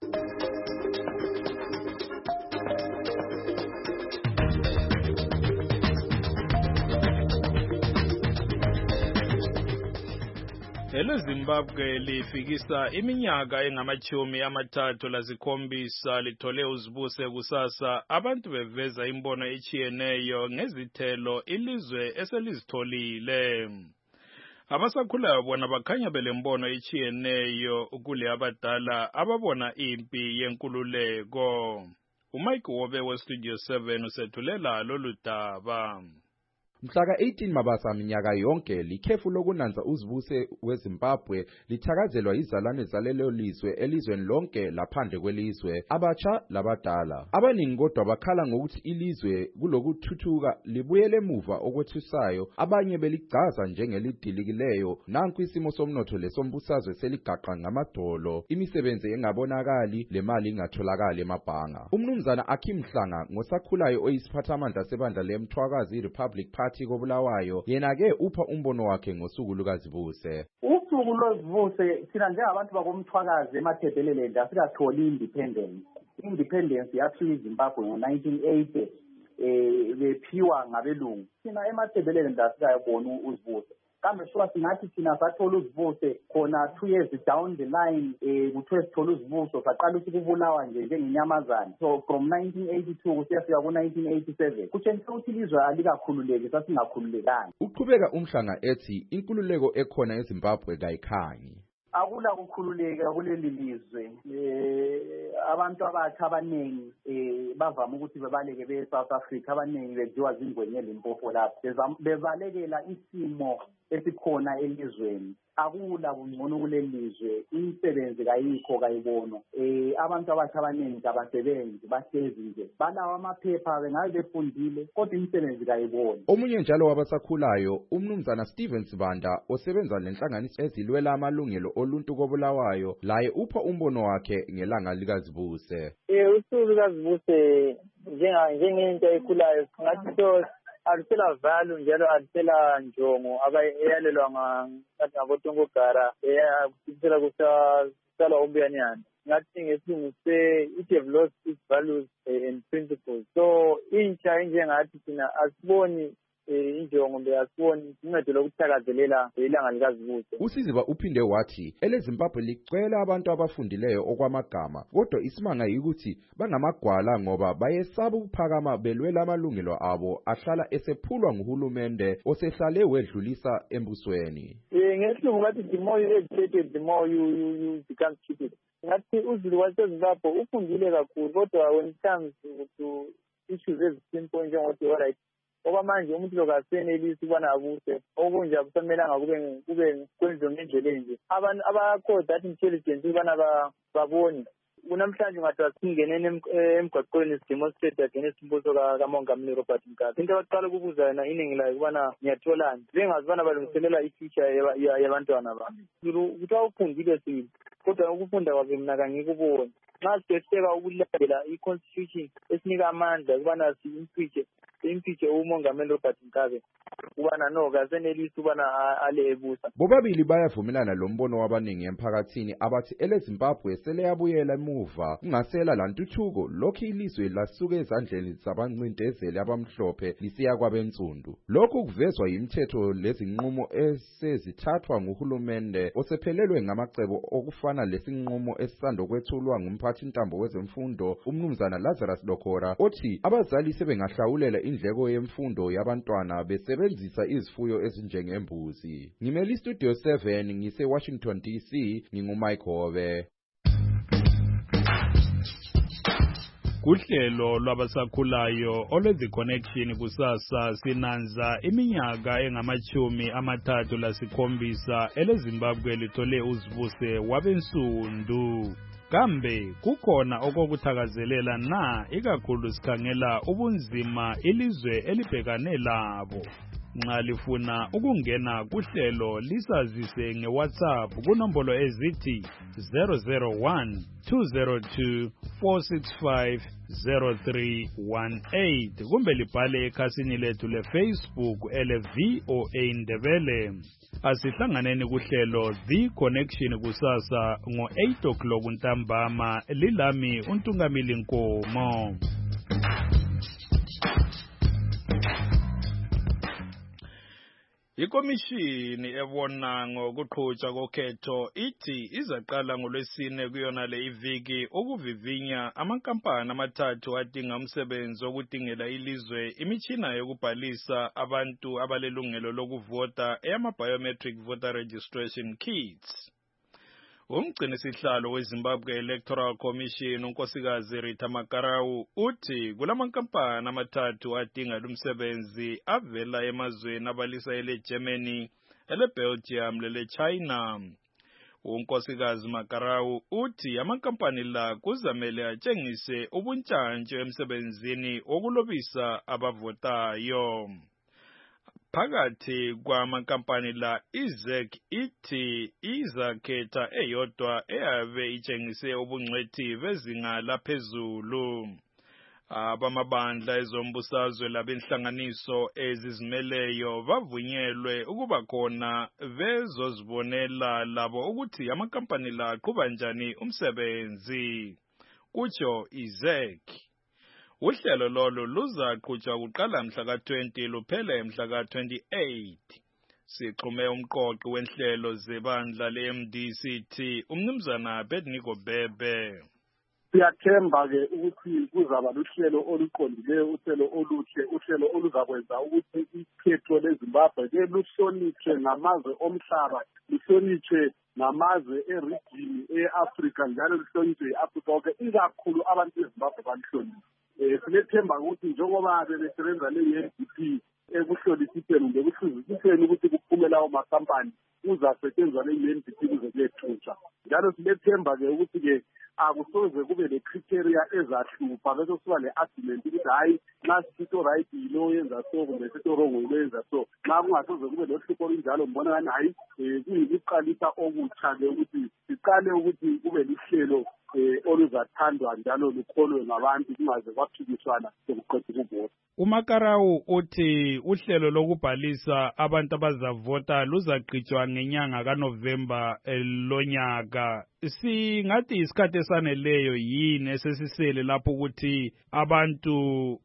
EleZimbabwe lifikisa iminyaka engamachumi amathathu lasikhombisa lithole uzibuse kusasa abantu beveza imbono echiyeneyo ngezithelo ilizwe eselizitholile. Abasakhulayo bona bakhanya belembono echiyeneyo kule abadala ababona impi yenkululeko. uMike Wobe weStudio 7 usethulela lolu daba. Mhlaka 18 Mabasa minyaka yonke likhefu lokunanza uzibuse weZimbabwe lithakazelwa izalwane zalelo lizwe elizweni lonke laphandle kwelizwe abatsha labadala. Abaningi kodwa bakhala ngokuthi ilizwe kulokuthuthuka libuyele emuva okwethusayo, abanye beligcaza njengelidilikileyo. Nanku isimo somnotho lesombusazwe seligaqa ngamadolo, imisebenzi engabonakali, lemali ingatholakali emabhanga. Umnumzana Akim Hlanga ngosakhulayo oyisiphathamandla sebandla leMthwakazi Republic Party kobulawayo yena-ke upha umbono wakhe ngosuku lukazibuse. Usuku lwezibuse thina njengabantu bakomthwakazi emathebeleleni asikatholi independence yathiwa iZimbabwe ngo-1980 bephiwa ngabelungu. Thina emathebeleleni asikayibona uzibuse. Kambe shuwa singathi thina sathola uzibuse khona 2 years down the line kuthiwe sithola uzibuso saqala ukubulawa nje njengenyamazana. So from 1982 kusiyafika ku-1987 kutshengisa ukuthi ilizwe alikakhululeki, sasingakhululekanga. Uqhubeka uMhlanga ethi inkululeko ekhona eZimbabwe kayikhanyi. Akula kukhululeka kuleli lizwe. Abantu abatsha abaningi bavama ukuthi bebaleke be-South Africa, abaningi bedliwa zingwenye Limpopo lapho bebalekela isimo esikhona elizweni. Akula kungcono kuleli lizwe, imisebenzi kayikho kayibono. Abantu abatsha abaningi abasebenzi bahlezi nje balawa amaphepha bengabe befundile kodwa imisebenzi kayiboni. Omunye njalo wabasakhulayo umnumzana Steven Sibanda osebenza lenhlanganiso ezilwela amalungelo oluntu kobulawayo laye upha umbono wakhe ngelanga likazibuse. Usuku lukazibuse njengento ekhulayo ngathi alisela value njalo alisela njongo eyalelwa ngaboTongogara eyakusela kusala umbiyanyana. Ngathi ngesilungu it have lost its values and principles. So intsha enjengathi thina asiboni injongo asiboni uncedo lokuthakazelela ilanga likazibuse. uSiziba uphinde wathi eleZimbabwe licwela abantu abafundileyo okwamagama kodwa isimanga yikuthi bangamagwala ngoba bayesaba ukuphakama belwela amalungelo abo ahlala esephulwa nguhulumende osehlale wedlulisa embusweni. Ngesilungu bathi the more you educated the more you become stupid. Ngathi uZulu waseZimbabwe ufundile kakhulu kodwa when it comes to issues ezisimple njengokuthi alright okwamanje umuntu lokasenelisi ukubana abuse okunje akusamelanga kube kwenziwe ngendlela enje. Abantu abakho that intelligence ukubana babone kunamhlanje ungathiwa singenene emgwaqweni sidemonstrate against umbuso kamongameli Robert Mugabe. Into abaqala ukubuza yena iningi layo ukubana ngiyatholani njengazibana balungiselela i-future yabantwana bami. Kuthiwa ufundile sibili kodwa ukufunda kwakhe mina kangikuboni. Nxa sihleka ukulandela i-constitution esinika amandla ukubana impeach umongameli Robert Mugabe ubana no kasenelisi ubana ale ebusa. Bobabili bayavumelana lo mbono wabaningi emphakathini abathi eleZimbabwe sele yabuyela emuva kungasela lantuthuko lokho ilizwe lasuke ezandleni zabancindezeli abamhlophe lisiya kwabensundu. Lokhu kuvezwa yimithetho lezinqumo esezithathwa nguhulumende osephelelwe ngamacebo okufana lesinqumo esisanda kwethulwa ngumphathi intambo wezemfundo umnumzana Lazarus Dokora othi abazali sebengahlawulela indleko yemfundo yabantwana besebenzisa izifuyo ezinjengembuzi. Ngimeli Studio 7 ngise Washington DC nginguMike Hobe. Kuhlelo lwabasakhulayo olwe-The Connection kusasa sinanza iminyaka engamachumi amathathu lasikhombisa eleZimbabwe lithole uzibuse wabensundu. Kambe kukhona okokuthakazelela na ikakhulu sikhangela ubunzima ilizwe elibhekane labo. nxa lifuna ukungena kuhlelo lisazise ngeWhatsApp kunombolo ezithi 001-202-465-0318 kumbe libhale ekhasini lethu leFacebook ele-VOA Ndebele. Asihlanganeni kuhlelo The Connection kusasa ngo-8 o'clock ntambama. Lilami uNtungamili Nkomo. Ikomishini ebona ngokuqhutshwa kokhetho ithi izaqala ngoLwesine kuyona le iviki ukuvivinya amankampani amathathu adinga umsebenzi wokudingela ilizwe imitshina yokubhalisa abantu abalelungelo lokuvota eyama-biometric voter registration kits. Umgcinisihlalo weZimbabwe Electoral Commission unkosikazi Rita Makarau uthi kulamankampani amathathu adinga lumsebenzi avela emazweni abalisa ele-Germany, ele-Belgium lele-China. Unkosikazi Makarau uthi amankampani la kuzamele atshengise ubuntshantshe emsebenzini wokulobisa abavotayo. Phakathi kwamankampani la iZEC ithi izakhetha eyodwa eyabe itshengise ubungcwethi bezinga laphezulu. Abamabandla ezombusazwe labenhlanganiso ezizimeleyo bavunyelwe ukuba khona bezozibonela labo ukuthi amankampani la aqhuba njani umsebenzi. Kutsho iZEC. Uhlelo lolu luzaqhutshwa kuqala mhla ka-20 luphele mhla ka-28. Sixhume umqoqi wenhlelo zebandla le-MDCT umnumzana Bednigo Bebe. Siyathemba-ke ukuthi kuzaba luhlelo oluqondileyo, uhlelo oluhle, uhlelo oluzakwenza ukuthi ikhetho leZimbabwe luhlonitshwe ngamazwe omhlaba, luhlonitshwe ngamazwe erijini e-Afrika njalo luhlonitshwe yi-Afrika yonke, ikakhulu abantu beZimbabwe balihlonitshwe. Silethemba ukuthi njengoba besebenza le-NDP ekuhlolisiseni kumbe ekuhluzisiseni ukuthi kuphume lawo makampani kuzasetshenzwa le-NDP kuze kuyethutshwa. Njalo silethemba-ke ukuthi-ke akusoze kube le-criteria ezahlupha bese kusiba le-argument ukuthi hayi nxa sithi right yilo yenza so kumbe sithi wrong yilo yenza so. Nxa kungasoze kube lohlupho olunjalo mbona ngani hayi kuyikuqalisa okutsha-ke ukuthi siqale ukuthi kube lihlelo oluzathandwa njalo lukholwe ngabantu kungaze kwaphikiswana sokuqeda ukuvota. uMakarau uthi uhlelo lokubhalisa abantu abazavota luzaqhutshwa ngenyanga kaNovemba lonyaka. Singathi isikhathi esaneleyo yini esesisele lapho ukuthi abantu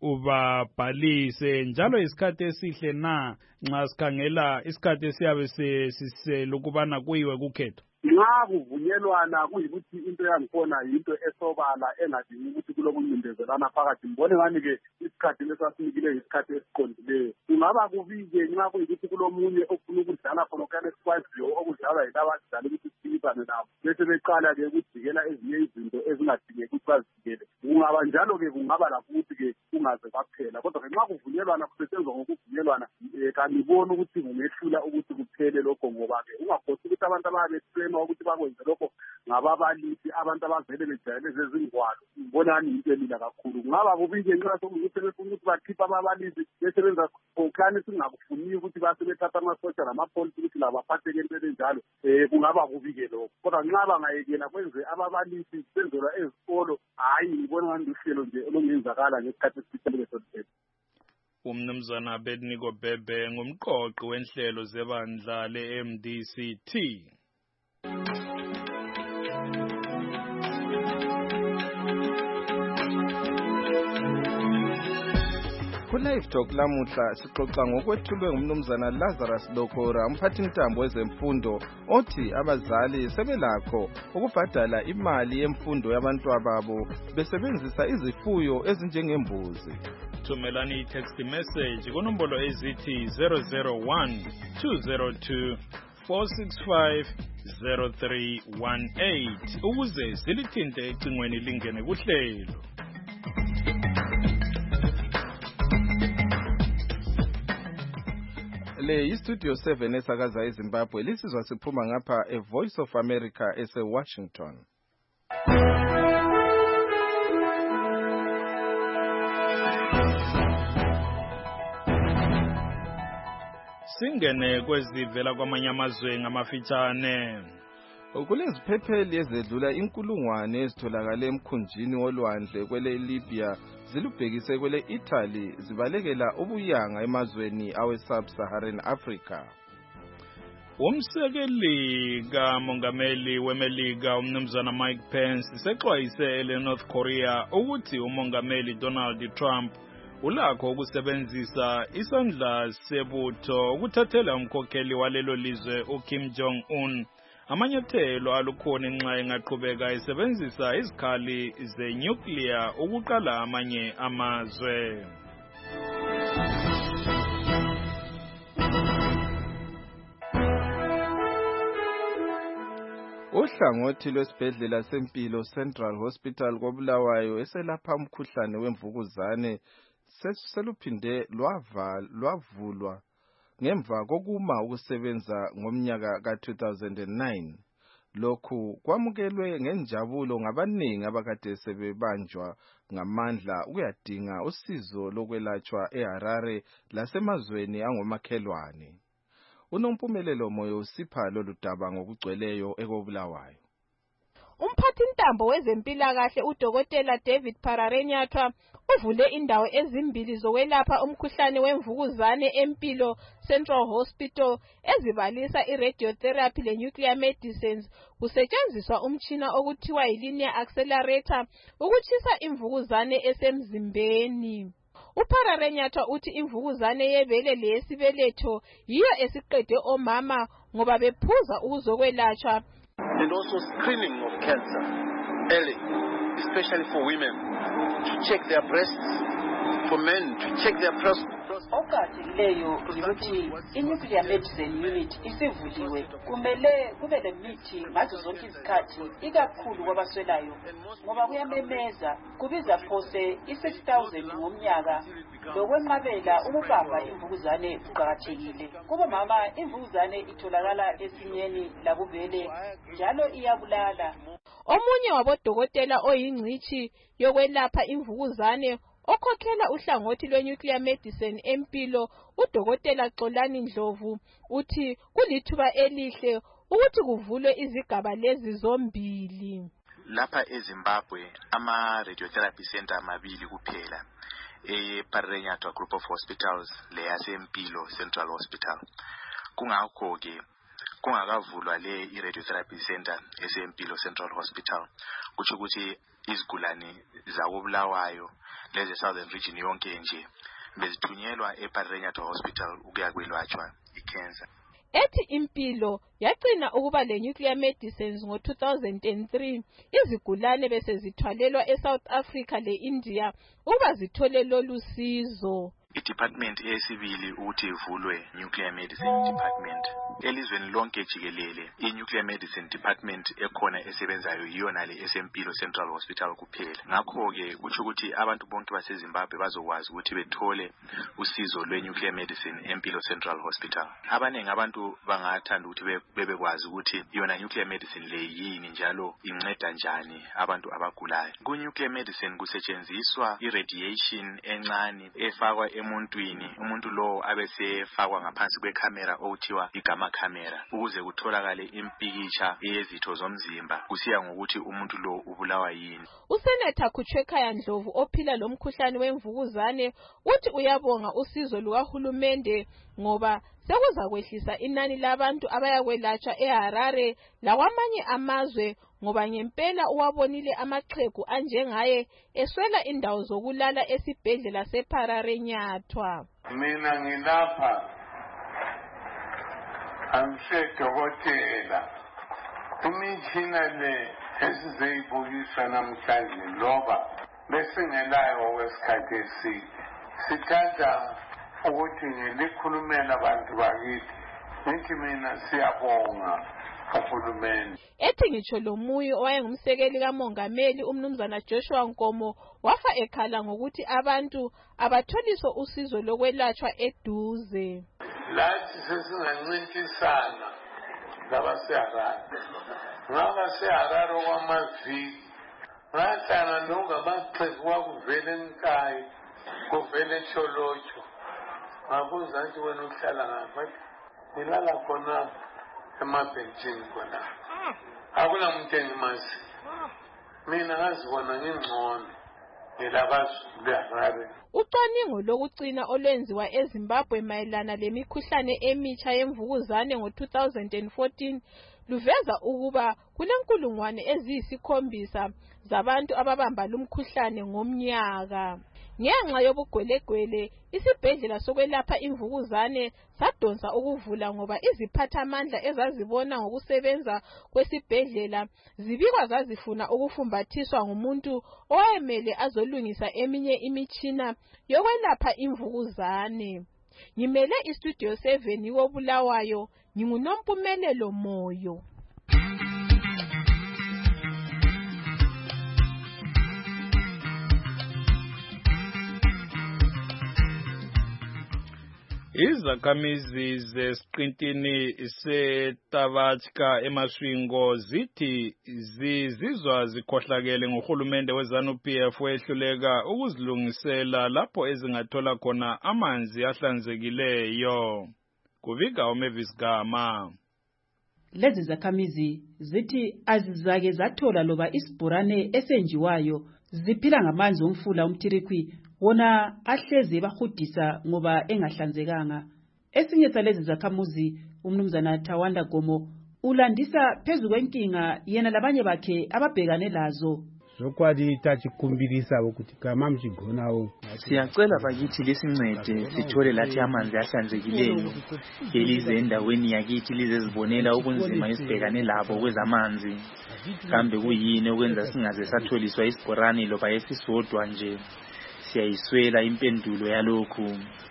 ubabhalise njalo isikhathi esihle na nxa sikhangela isikhathi esiyabe siselokubana kuyiwe kukhetho? Nxa kuvunyelwana kuyikuthi into yangikhona yinto esobala engadingi ukuthi kulokuncindezelana phakathi. Mbone ngani-ke isikhathi lesasinikile isikhathi esiqondileyo. Kungaba kubi-ke nxa kuyikuthi kulomunye ofuna ukudlala khonokane esikwaziyo okudlalwa yilaba abadlala ukuthi siphikisane nabo bese beqala-ke ukujikela ezinye izinto ezingadingeki ukuthi bazijikele. Kungaba njalo-ke kungaba lakho ukuthi-ke kungaze kwaphela. Kodwa-ke nxa kuvunyelwana kusetshenzwa ngokuvunyelwana kaniboni ukuthi kungehlula ukuthi kuphele lokho ngoba-ke ungakhosi ukuthi abantu ababetrema ukuthi bakwenze lokho ngababalisi abantu abavele bejayele zezingwalo. Ngibonani into elula kakhulu. Kungaba kubi-ke nxa sokuthi befuna ukuthi bakhiphe ababalisi besebenza khokhani singakufuniyo ukuthi basebethatha amasotsha namapolisi ukuthi labo baphatheke entweni enjalo. Kungaba kubi-ke lokho. Kodwa nxa bangayekela kwenze ababalisi senzelwa ezikolo, hhayi ngibona ngani luhlelo nje olungenzakala ngesikhathi esifitheleke soliphethe. Umnumzana Bednigo Bebe ngumqoqi wenhlelo zebandla le-MDCT. Ku-Live Talk lamuhla sixoxa ngokwethulwe ngumnumzana Lazarus Lokora, umphathintambo wezemfundo, othi abazali sebelakho ukubhadala imali yemfundo yabantwababo besebenzisa izifuyo ezinjengembuzi. Thumelani i-text message kunombolo ezithi 001-202-465-0318 ukuze silithinte ecingweni lingene kuhlelo. Le iStudio 7 esakaza eZimbabwe lisizwa siphuma ngapha eVoice of America ese-Washington. Singene kwezivela kwamanye amazwe ngamafitshane. Kuleziphepheli ezedlula inkulungwane ezitholakala emkhunjini wolwandle kwele Libya zilubhekise kwele Italy zibalekela ubuyanga emazweni awe-Sub-Saharan Africa. Umsekeli kamongameli weMelika umnumzana Mike Pence sexwayise leNorth Korea ukuthi umongameli Donald Trump ulakho ukusebenzisa isandla sebutho ukuthathela umkhokheli walelo lizwe uKim Jong-un amanyathelo alukhuni nxa engaqhubeka esebenzisa izikhali zenuclear ukuqala amanye amazwe. Uhlangothi lwesibhedlela sempilo Central Hospital koBulawayo eselapha umkhuhlane wemvukuzane seluphinde lwavulwa ngemva kokuma ukusebenza ngomnyaka ka-2009. Lokhu kwamukelwe ngenjabulo ngabaningi abakade sebebanjwa ngamandla ukuyadinga usizo lokwelatshwa eHarare lasemazweni angomakhelwane. Unompumelelo Moyo usipha lolu daba ngokugcweleyo ekoBulawayo. Umphathintambo wezempilakahle uDokotela David Pararenyathwa uvule indawo ezimbili zokwelapha umkhuhlane wemvukuzane empilo Central Hospital ezibalisa iradiotherapy lenuclear medicines kusetshenziswa umtshina okuthiwa yilinear accelerator ukutshisa imvukuzane esemzimbeni. Upararenyathwa uthi imvukuzane yebele leyesibeletho yiyo esiqede omama ngoba bephuza ukuzokwelatshwa. And also screening of cancer early, especially for women, to check their breasts, for men to check their prostate. Okuqakathekileyo yikuthi i-nuclear medicine unit isivuliwe kumele kube lemithi ngazo zonke izikhathi ikakhulu kwabaswelayo ngoba kuyamemeza kubiza phose i-6,000 ngomnyaka lokwenqabela ukubamba imvukuzane kuqakathekile kuba mama imvukuzane itholakala esinyeni lakubele njalo iyabulala. Omunye wabodokotela oyingcitshi yokwelapha imvukuzane okhokhela uhlangothi lwenuclear medicine empilo uDokotela Xolani Ndlovu uthi kulithuba elihle ukuthi kuvulwe izigaba lezi zombili. Lapha eZimbabwe ama-radiotherapy center amabili kuphela ePararenyathwa Group of Hospitals leyasempilo Central Hospital. Kungakho-ke kungakavulwa le i-radiotherapy center esempilo Central Hospital kutsho ukuthi izigulane zakoBulawayo leze Southern Region yonke nje bezithunyelwa ePararenyathwa Hospital ukuyakwelatshwa icancer. Ethi impilo yagcina ukuba le-nuclear medicines ngo-2003 izigulane besezithwalelwa eSouth Africa le-India ukuba zithole lolu sizo. I-department eyesibili ukuthi ivulwe nuclear medicine department elizweni lonke jikelele. I-nuclear medicine department ekhona esebenzayo yiyona le esempilo Central Hospital kuphela. Ngakho-ke kutsho ukuthi abantu bonke baseZimbabwe bazokwazi ukuthi bethole usizo lwe-nuclear medicine empilo Central Hospital. Abaningi abantu bangathanda ukuthi bebekwazi ukuthi yona nuclear medicine le yini njalo inceda njani abantu abagulayo. Ku-nuclear medicine kusetshenziswa iradiation encane efakwa emuntwini, umuntu lo abesefakwa ngaphansi kwecamera okuthiwa igama camera ukuze kutholakale impikitsha yezitho zomzimba kusiya ngokuthi umuntu lo ubulawa yini. Usenatha Khutshwekhaya Ndlovu ophila lomkhuhlane wemvukuzane uthi uyabonga usizo lukahulumende ngoba sekuzakwehlisa inani labantu abayakwelatshwa eHarare lakwamanye amazwe ngoba ngempela uwabonile amaxhegu anjengaye eswela indawo zokulala esibhedlela sePararenyathwa. Mina ngilapha amshedokotela imitshina le esizeyibukisa namhlanje loba besingelayo okwesikhathi eside sithatha ukuthi ngilikhulumela abantu bakithi ngithi mina siyabonga uhulumeni. Ethi ngitsho lo muyo owayengumsekeli kamongameli umnumzana Joshua Nkomo wafa ekhala ngokuthi abantu abatholiswa usizo lokwelatshwa eduze. Lathi sesingancintisana labaseHarare ngabaseHarare okwamaviki ngahlala nongamaxhegu wakuvele eNkayi kuvele eTsholotsho ngabuza nje wena uhlala ngapha ngilala khona emabhentshini khona akuna muntu engimazi mina ngazibona ngingcono ngilabazulu. Ucwaningo lokugcina olwenziwa eZimbabwe mayelana lemikhuhlane emitsha yemvukuzane ngo-2014 luveza ukuba kulenkulungwane eziyisi7 zabantu ababamba lumkhuhlane ngomnyaka. Ngenxa yobugwelegwele, isibhedlela sokwelapha imvukuzane sadonsa ukuvula ngoba iziphathamandla ezazibona ngokusebenza kwesibhedlela zibikwa zazifuna ukufumbathiswa ngumuntu owayemele azolungisa eminye imitshina yokwelapha imvukuzane. Ngimele iStudio 7 koBulawayo, nginguNompumelelo Moyo. Izakhamizi zesiqintini seTabatska eMasvingo zithi zizizwa zikhohlakele ngohulumende weZANU-PF wehluleka ukuzilungisela lapho ezingathola khona amanzi ahlanzekileyo. Kuvika uMavis Gama. Lezi zakhamizi zithi azizake zathola loba isibhorane esenjiwayo, ziphila ngamanzi omfula umtirikwi wona ahleze bahudisa ngoba engahlanzekanga. Esinye salezi zakhamuzi, umnumzana Tawanda Gomo, ulandisa phezu kwenkinga yena labanye bakhe ababhekane lazo. Zokwadi tachikumbirisa ukuthi kama mchigonawo. Siyacela bakithi lisincede sithole lathi amanzi ahlanzekileyo. Elize endaweni yakithi lizezibonela ubunzima esibhekane labo kwezamanzi. Kambe kuyini okwenza singaze satholiswa isibhorane loba esisodwa nje? Siyayiswela impendulo yalokhu.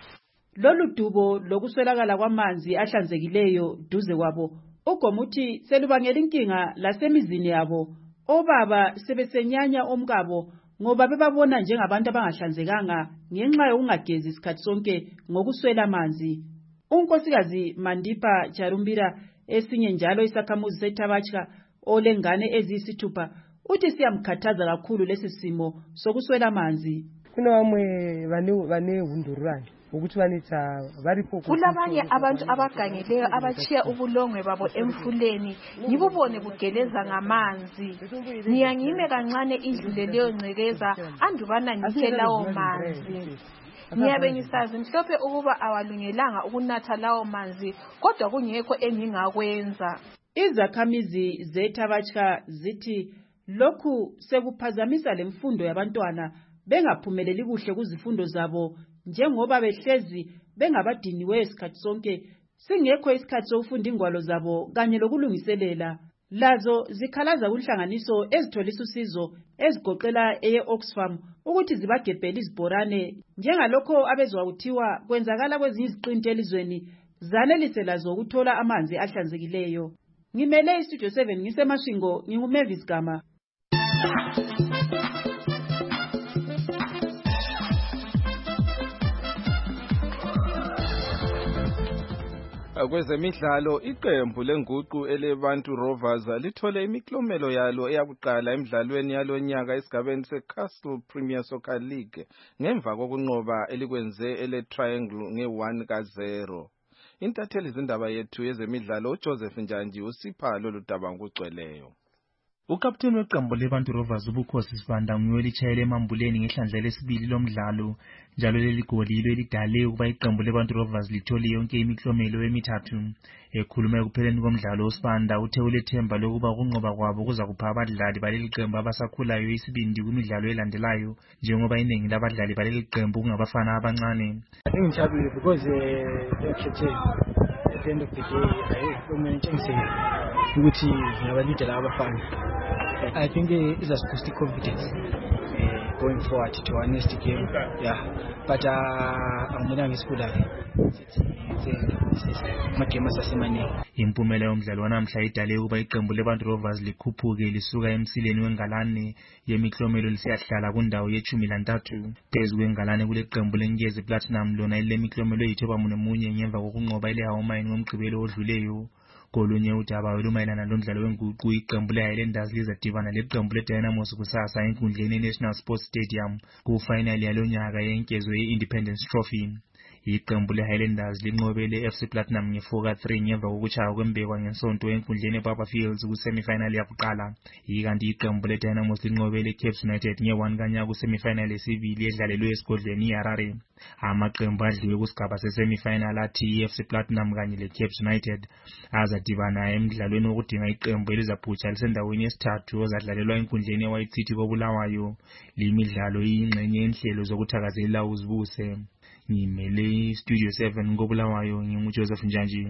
Lolu dubo lokuswelakala kwamanzi ahlanzekileyo duze kwabo, ugomuthi selubangela inkinga lasemizini yabo. Obaba sebesenyanya omkabo ngoba bebabona njengabantu abangahlanzekanga ngenxa yokungagezi isikhathi sonke ngokuswela amanzi. Unkosikazi Mandipa Charumbira, esinye njalo isakhamuzi seTabatska olengane eziyisithupha, uthi siyamkhathaza kakhulu lesi simo sokuswela amanzi. Kunabamwe bane hundurane ukuthi banitha baripo. Kulabanye abantu abagangeleyo abachiya ubulongwe babo emfuleni ngibubone bugeleza ngamanzi. Ngiyangime kancane idlule leyo ngcekeza andubana ngithe lawo manzi. Ngiyabe ngisazi mhlophe ukuba awalungelanga ukunatha lawo manzi, kodwa kungekho engingakwenza. Izakhamizi zeTabatska zithi lokhu sekuphazamisa lemfundo yabantwana bengaphumeleli kuhle kuzifundo zabo njengoba behlezi bengabadiniweyo isikhathi sonke, singekho isikhathi sokufunda ingwalo zabo kanye lokulungiselela. Lazo zikhalaza kunhlanganiso ezitholisa usizo ezigoqela eye-Oxfam ukuthi zibagebhele izibhorane njengalokho abezwa kuthiwa kwenzakala kwezinye iziqinti elizweni, zanelise lazo ukuthola amanzi ahlanzekileyo. Ngimele iStudio 7 ngiseMasvingo, nginguMavis Gama. Kwezemidlalo, iqembu lenguqu eleBantu Rovers lithole imiklomelo yalo eyakuqala emidlalweni yalonyaka esigabeni seCastle Premier Soccer League ngemva kokunqoba elikwenze eleTriangle nge1-0. Intatheli zindaba yethu yezemidlalo uJoseph Njanji usipha lolu daba ngokugcweleyo. Ukapteni weqembu leBantu Rovers uBukhosi Sibanda nguye olitshayela emambuleni ngehlandla lesibili lomdlalo, njalo leli goli yilo elidale ukuba iqembu leBantu Rovers lithole yonke imiklomelo emithathu. Ekhuluma ekupheleni komdlalo, uSibanda uthe ulethemba lokuba ukunqoba kwabo kuza kupha abadlali baleli qembu abasakhulayo isibindi kwimidlalo elandelayo, njengoba iningi labadlali baleli qembu kungabafana abancane. Ngijabulile because at the end of the day ukuthi ngiyabalitha laba abafana. I think it's a boost confidence going forward to our next game. Yeah, but angibona ngesikula magame asasemane. Impumela yomdlalo wanamhla idale ukuba iqembu leBantu Rovers likhuphuke lisuka emsileni wengalane yemiklomelo lisiyahlala kundawo ye-13 phezu kwengalane kule qembu leNkezi Platinum lona ilemiklomelo eyi-9 ngemva kokunqoba ileHawamayini ngomgqibelo odluleyo. Kolunye udaba olumayelana lomdlalo wenguqu, iqembu leHighlanders lizadibana leqembu leDynamos kusasa enkundleni yeNational Sports Stadium kufinali yalonyaka yenkezo ye-Independence Trophy. Iqembu le-Highlanders linqobele i-FC Platinum nge-4-3 ngemva kokuchaya kwembekwa ngesonto enkundleni eBaba Fields ku-semifinal yakuqala. Ikanti iqembu le-Dynamos linqobele i-Cape United nge-1 kanya ku-semifinal yesibili edlalelwe esigodlweni iHarare. Amaqembu adliwe kusigaba se-semifinal athi i-FC Platinum kanye le-Cape United azadibana emidlalweni wokudinga iqembu elizaphutsha lisendaweni yesithathu ozadlalelwa enkundleni e-White City koBulawayo. Limidlalo iyingxenye yenhlelo zokuthakazelela uzibuse. Ngimele Studio 7 koBulawayo nginguJoseph Njanji.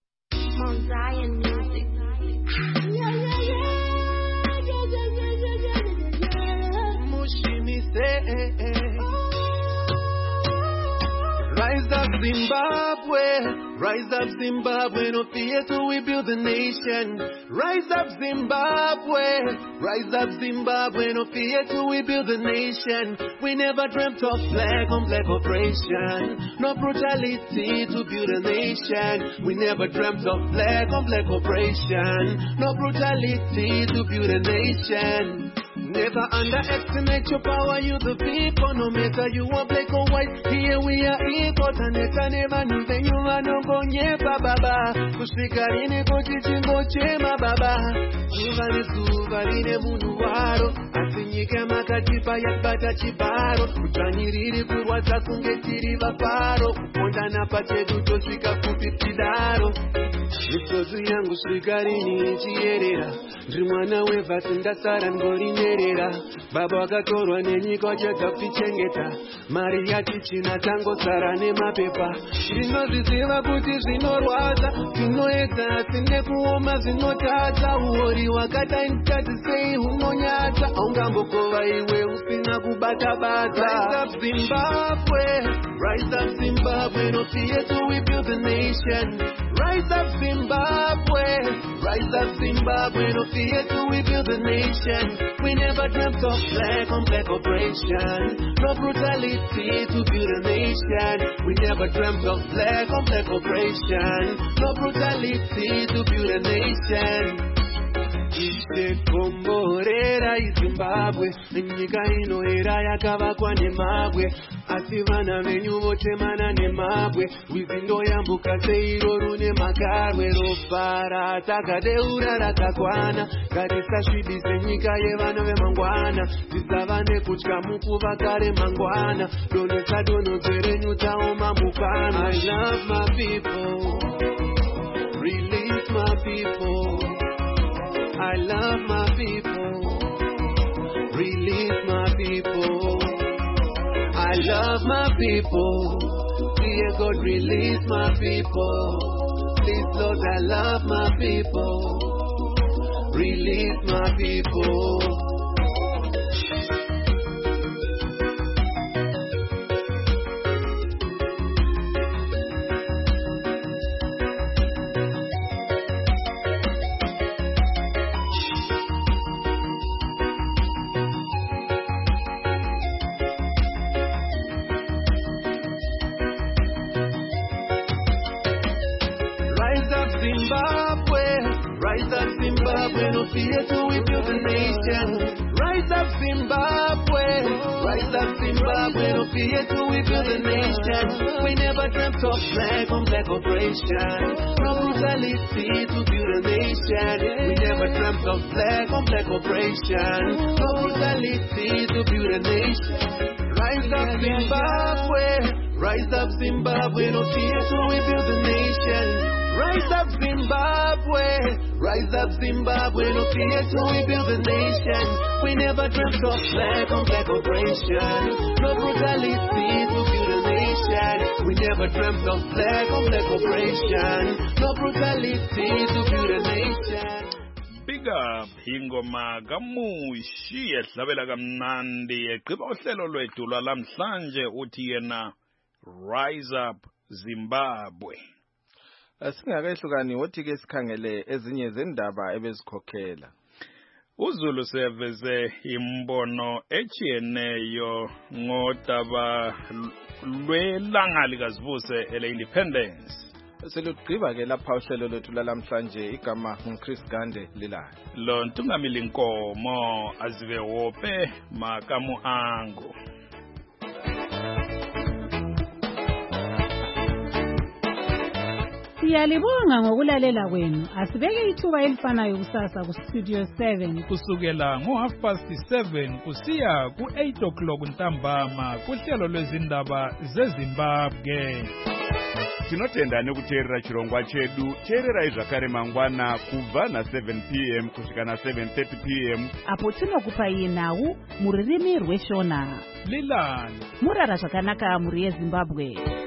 Rise up Zimbabwe, rise up Zimbabwe, no fear till we build the nation. Rise up Zimbabwe, rise up Zimbabwe, no fear till we build the nation. We never dreamt of black on black operation, no brutality to build a nation. We never dreamt of black on black operation, no brutality to build a nation. Never underestimate your power, you the people. No matter you are black or white, here we are equal. Taneta never knew that you are no gonye baba. Kushikarini kochichingo chema baba. Zuvani zuvarine munuwaro. Asinyike makachipa yakbata chiparo. Kuchanyiriri kurwata kungetiri vaparo. Kukondana pachedu tosvika kupipidaro. Misozi yangu shikarini ichierera. Ndrimwana wevhasi ndasara ngorinerera. Baba wakatorwa nenyika chakapichengeta. Mari yatichina tangosara nemapepa. Ndinozviziva kuti zvinorwadza. Zvinoedza asi nekuoma zvinotadza. Uori wakataindikati sei hunonyadza. Aungambokova iwe usina kubata-bata. Rise up Zimbabwe, rise up Zimbabwe, no fear till we build the nation. Rise up Zimbabwe, rise up Zimbabwe, no fear till we build the nation. We never dreamt of black on black operation, no brutality to build a nation. We never dreamt of black on black operation, no brutality to build a nation. Komborera iZimbabwe, nyika inoera yakavakwa nemabwe, asi vana venyu votemana nemabwe. Wizindo yambuka seiro rune makarwe, rofara takadeura rakakwana. Ngatisasvibise nyika yevana vemangwana, tisava nekutya mukuva kare mangwana. Donotsa donotso renyu taoma mukana. I love my people, release my people. I love my people, release my people. I love my people, dear God, release my people. Please, Lord, I love my people, release my people. Zimbabwe, no fear till we build a nation. Rise up Zimbabwe, rise up Zimbabwe, no fear till we build a nation. We never dreamt of black on black operation, no brutality to build a nation. We never dreamt of black on black operation, no brutality to build a nation. Rise up Zimbabwe, rise up Zimbabwe, no fear till we build a nation. Rise up Zimbabwe, rise up Zimbabwe, no fear till we build a nation. We never dreamt of black on black operation, no brutality to build a nation. We never dreamt of black on black operation, no brutality to build a nation. Big up ingoma kamushi ehlabela kamnandi egqiba uhlelo lwethu lwalamhlanje uthi yena Rise Up Zimbabwe. Singakehlukani wothi ke sikhangele ezinye zendaba ebezikhokhela. uZulu seveze imbono echiyeneyo ngodaba lwelanga likazibuse ele-independence. Selugqiba ke lapha uhlelo lwethu lalamhlanje igama nguChris Gande lilayo. Lo ntungamili inkomo azive wope makamu angu. Siyalibonga ngokulalela kwenu. Asibeke ithuba elifanayo kusasa ku-Studio 7 kusukela ngo7:30 kusiya ku8 ntambama kuhlelo lwezindaba zeZimbabwe. Tinotenda nekuteerera chirongwa chedu. Teererai zvakare mangwana kubva na7 p.m. kusvika na7:30 p.m. apo tinokupai nhau muririmi rweshona. Lilani murara zvakanaka muri yeZimbabwe.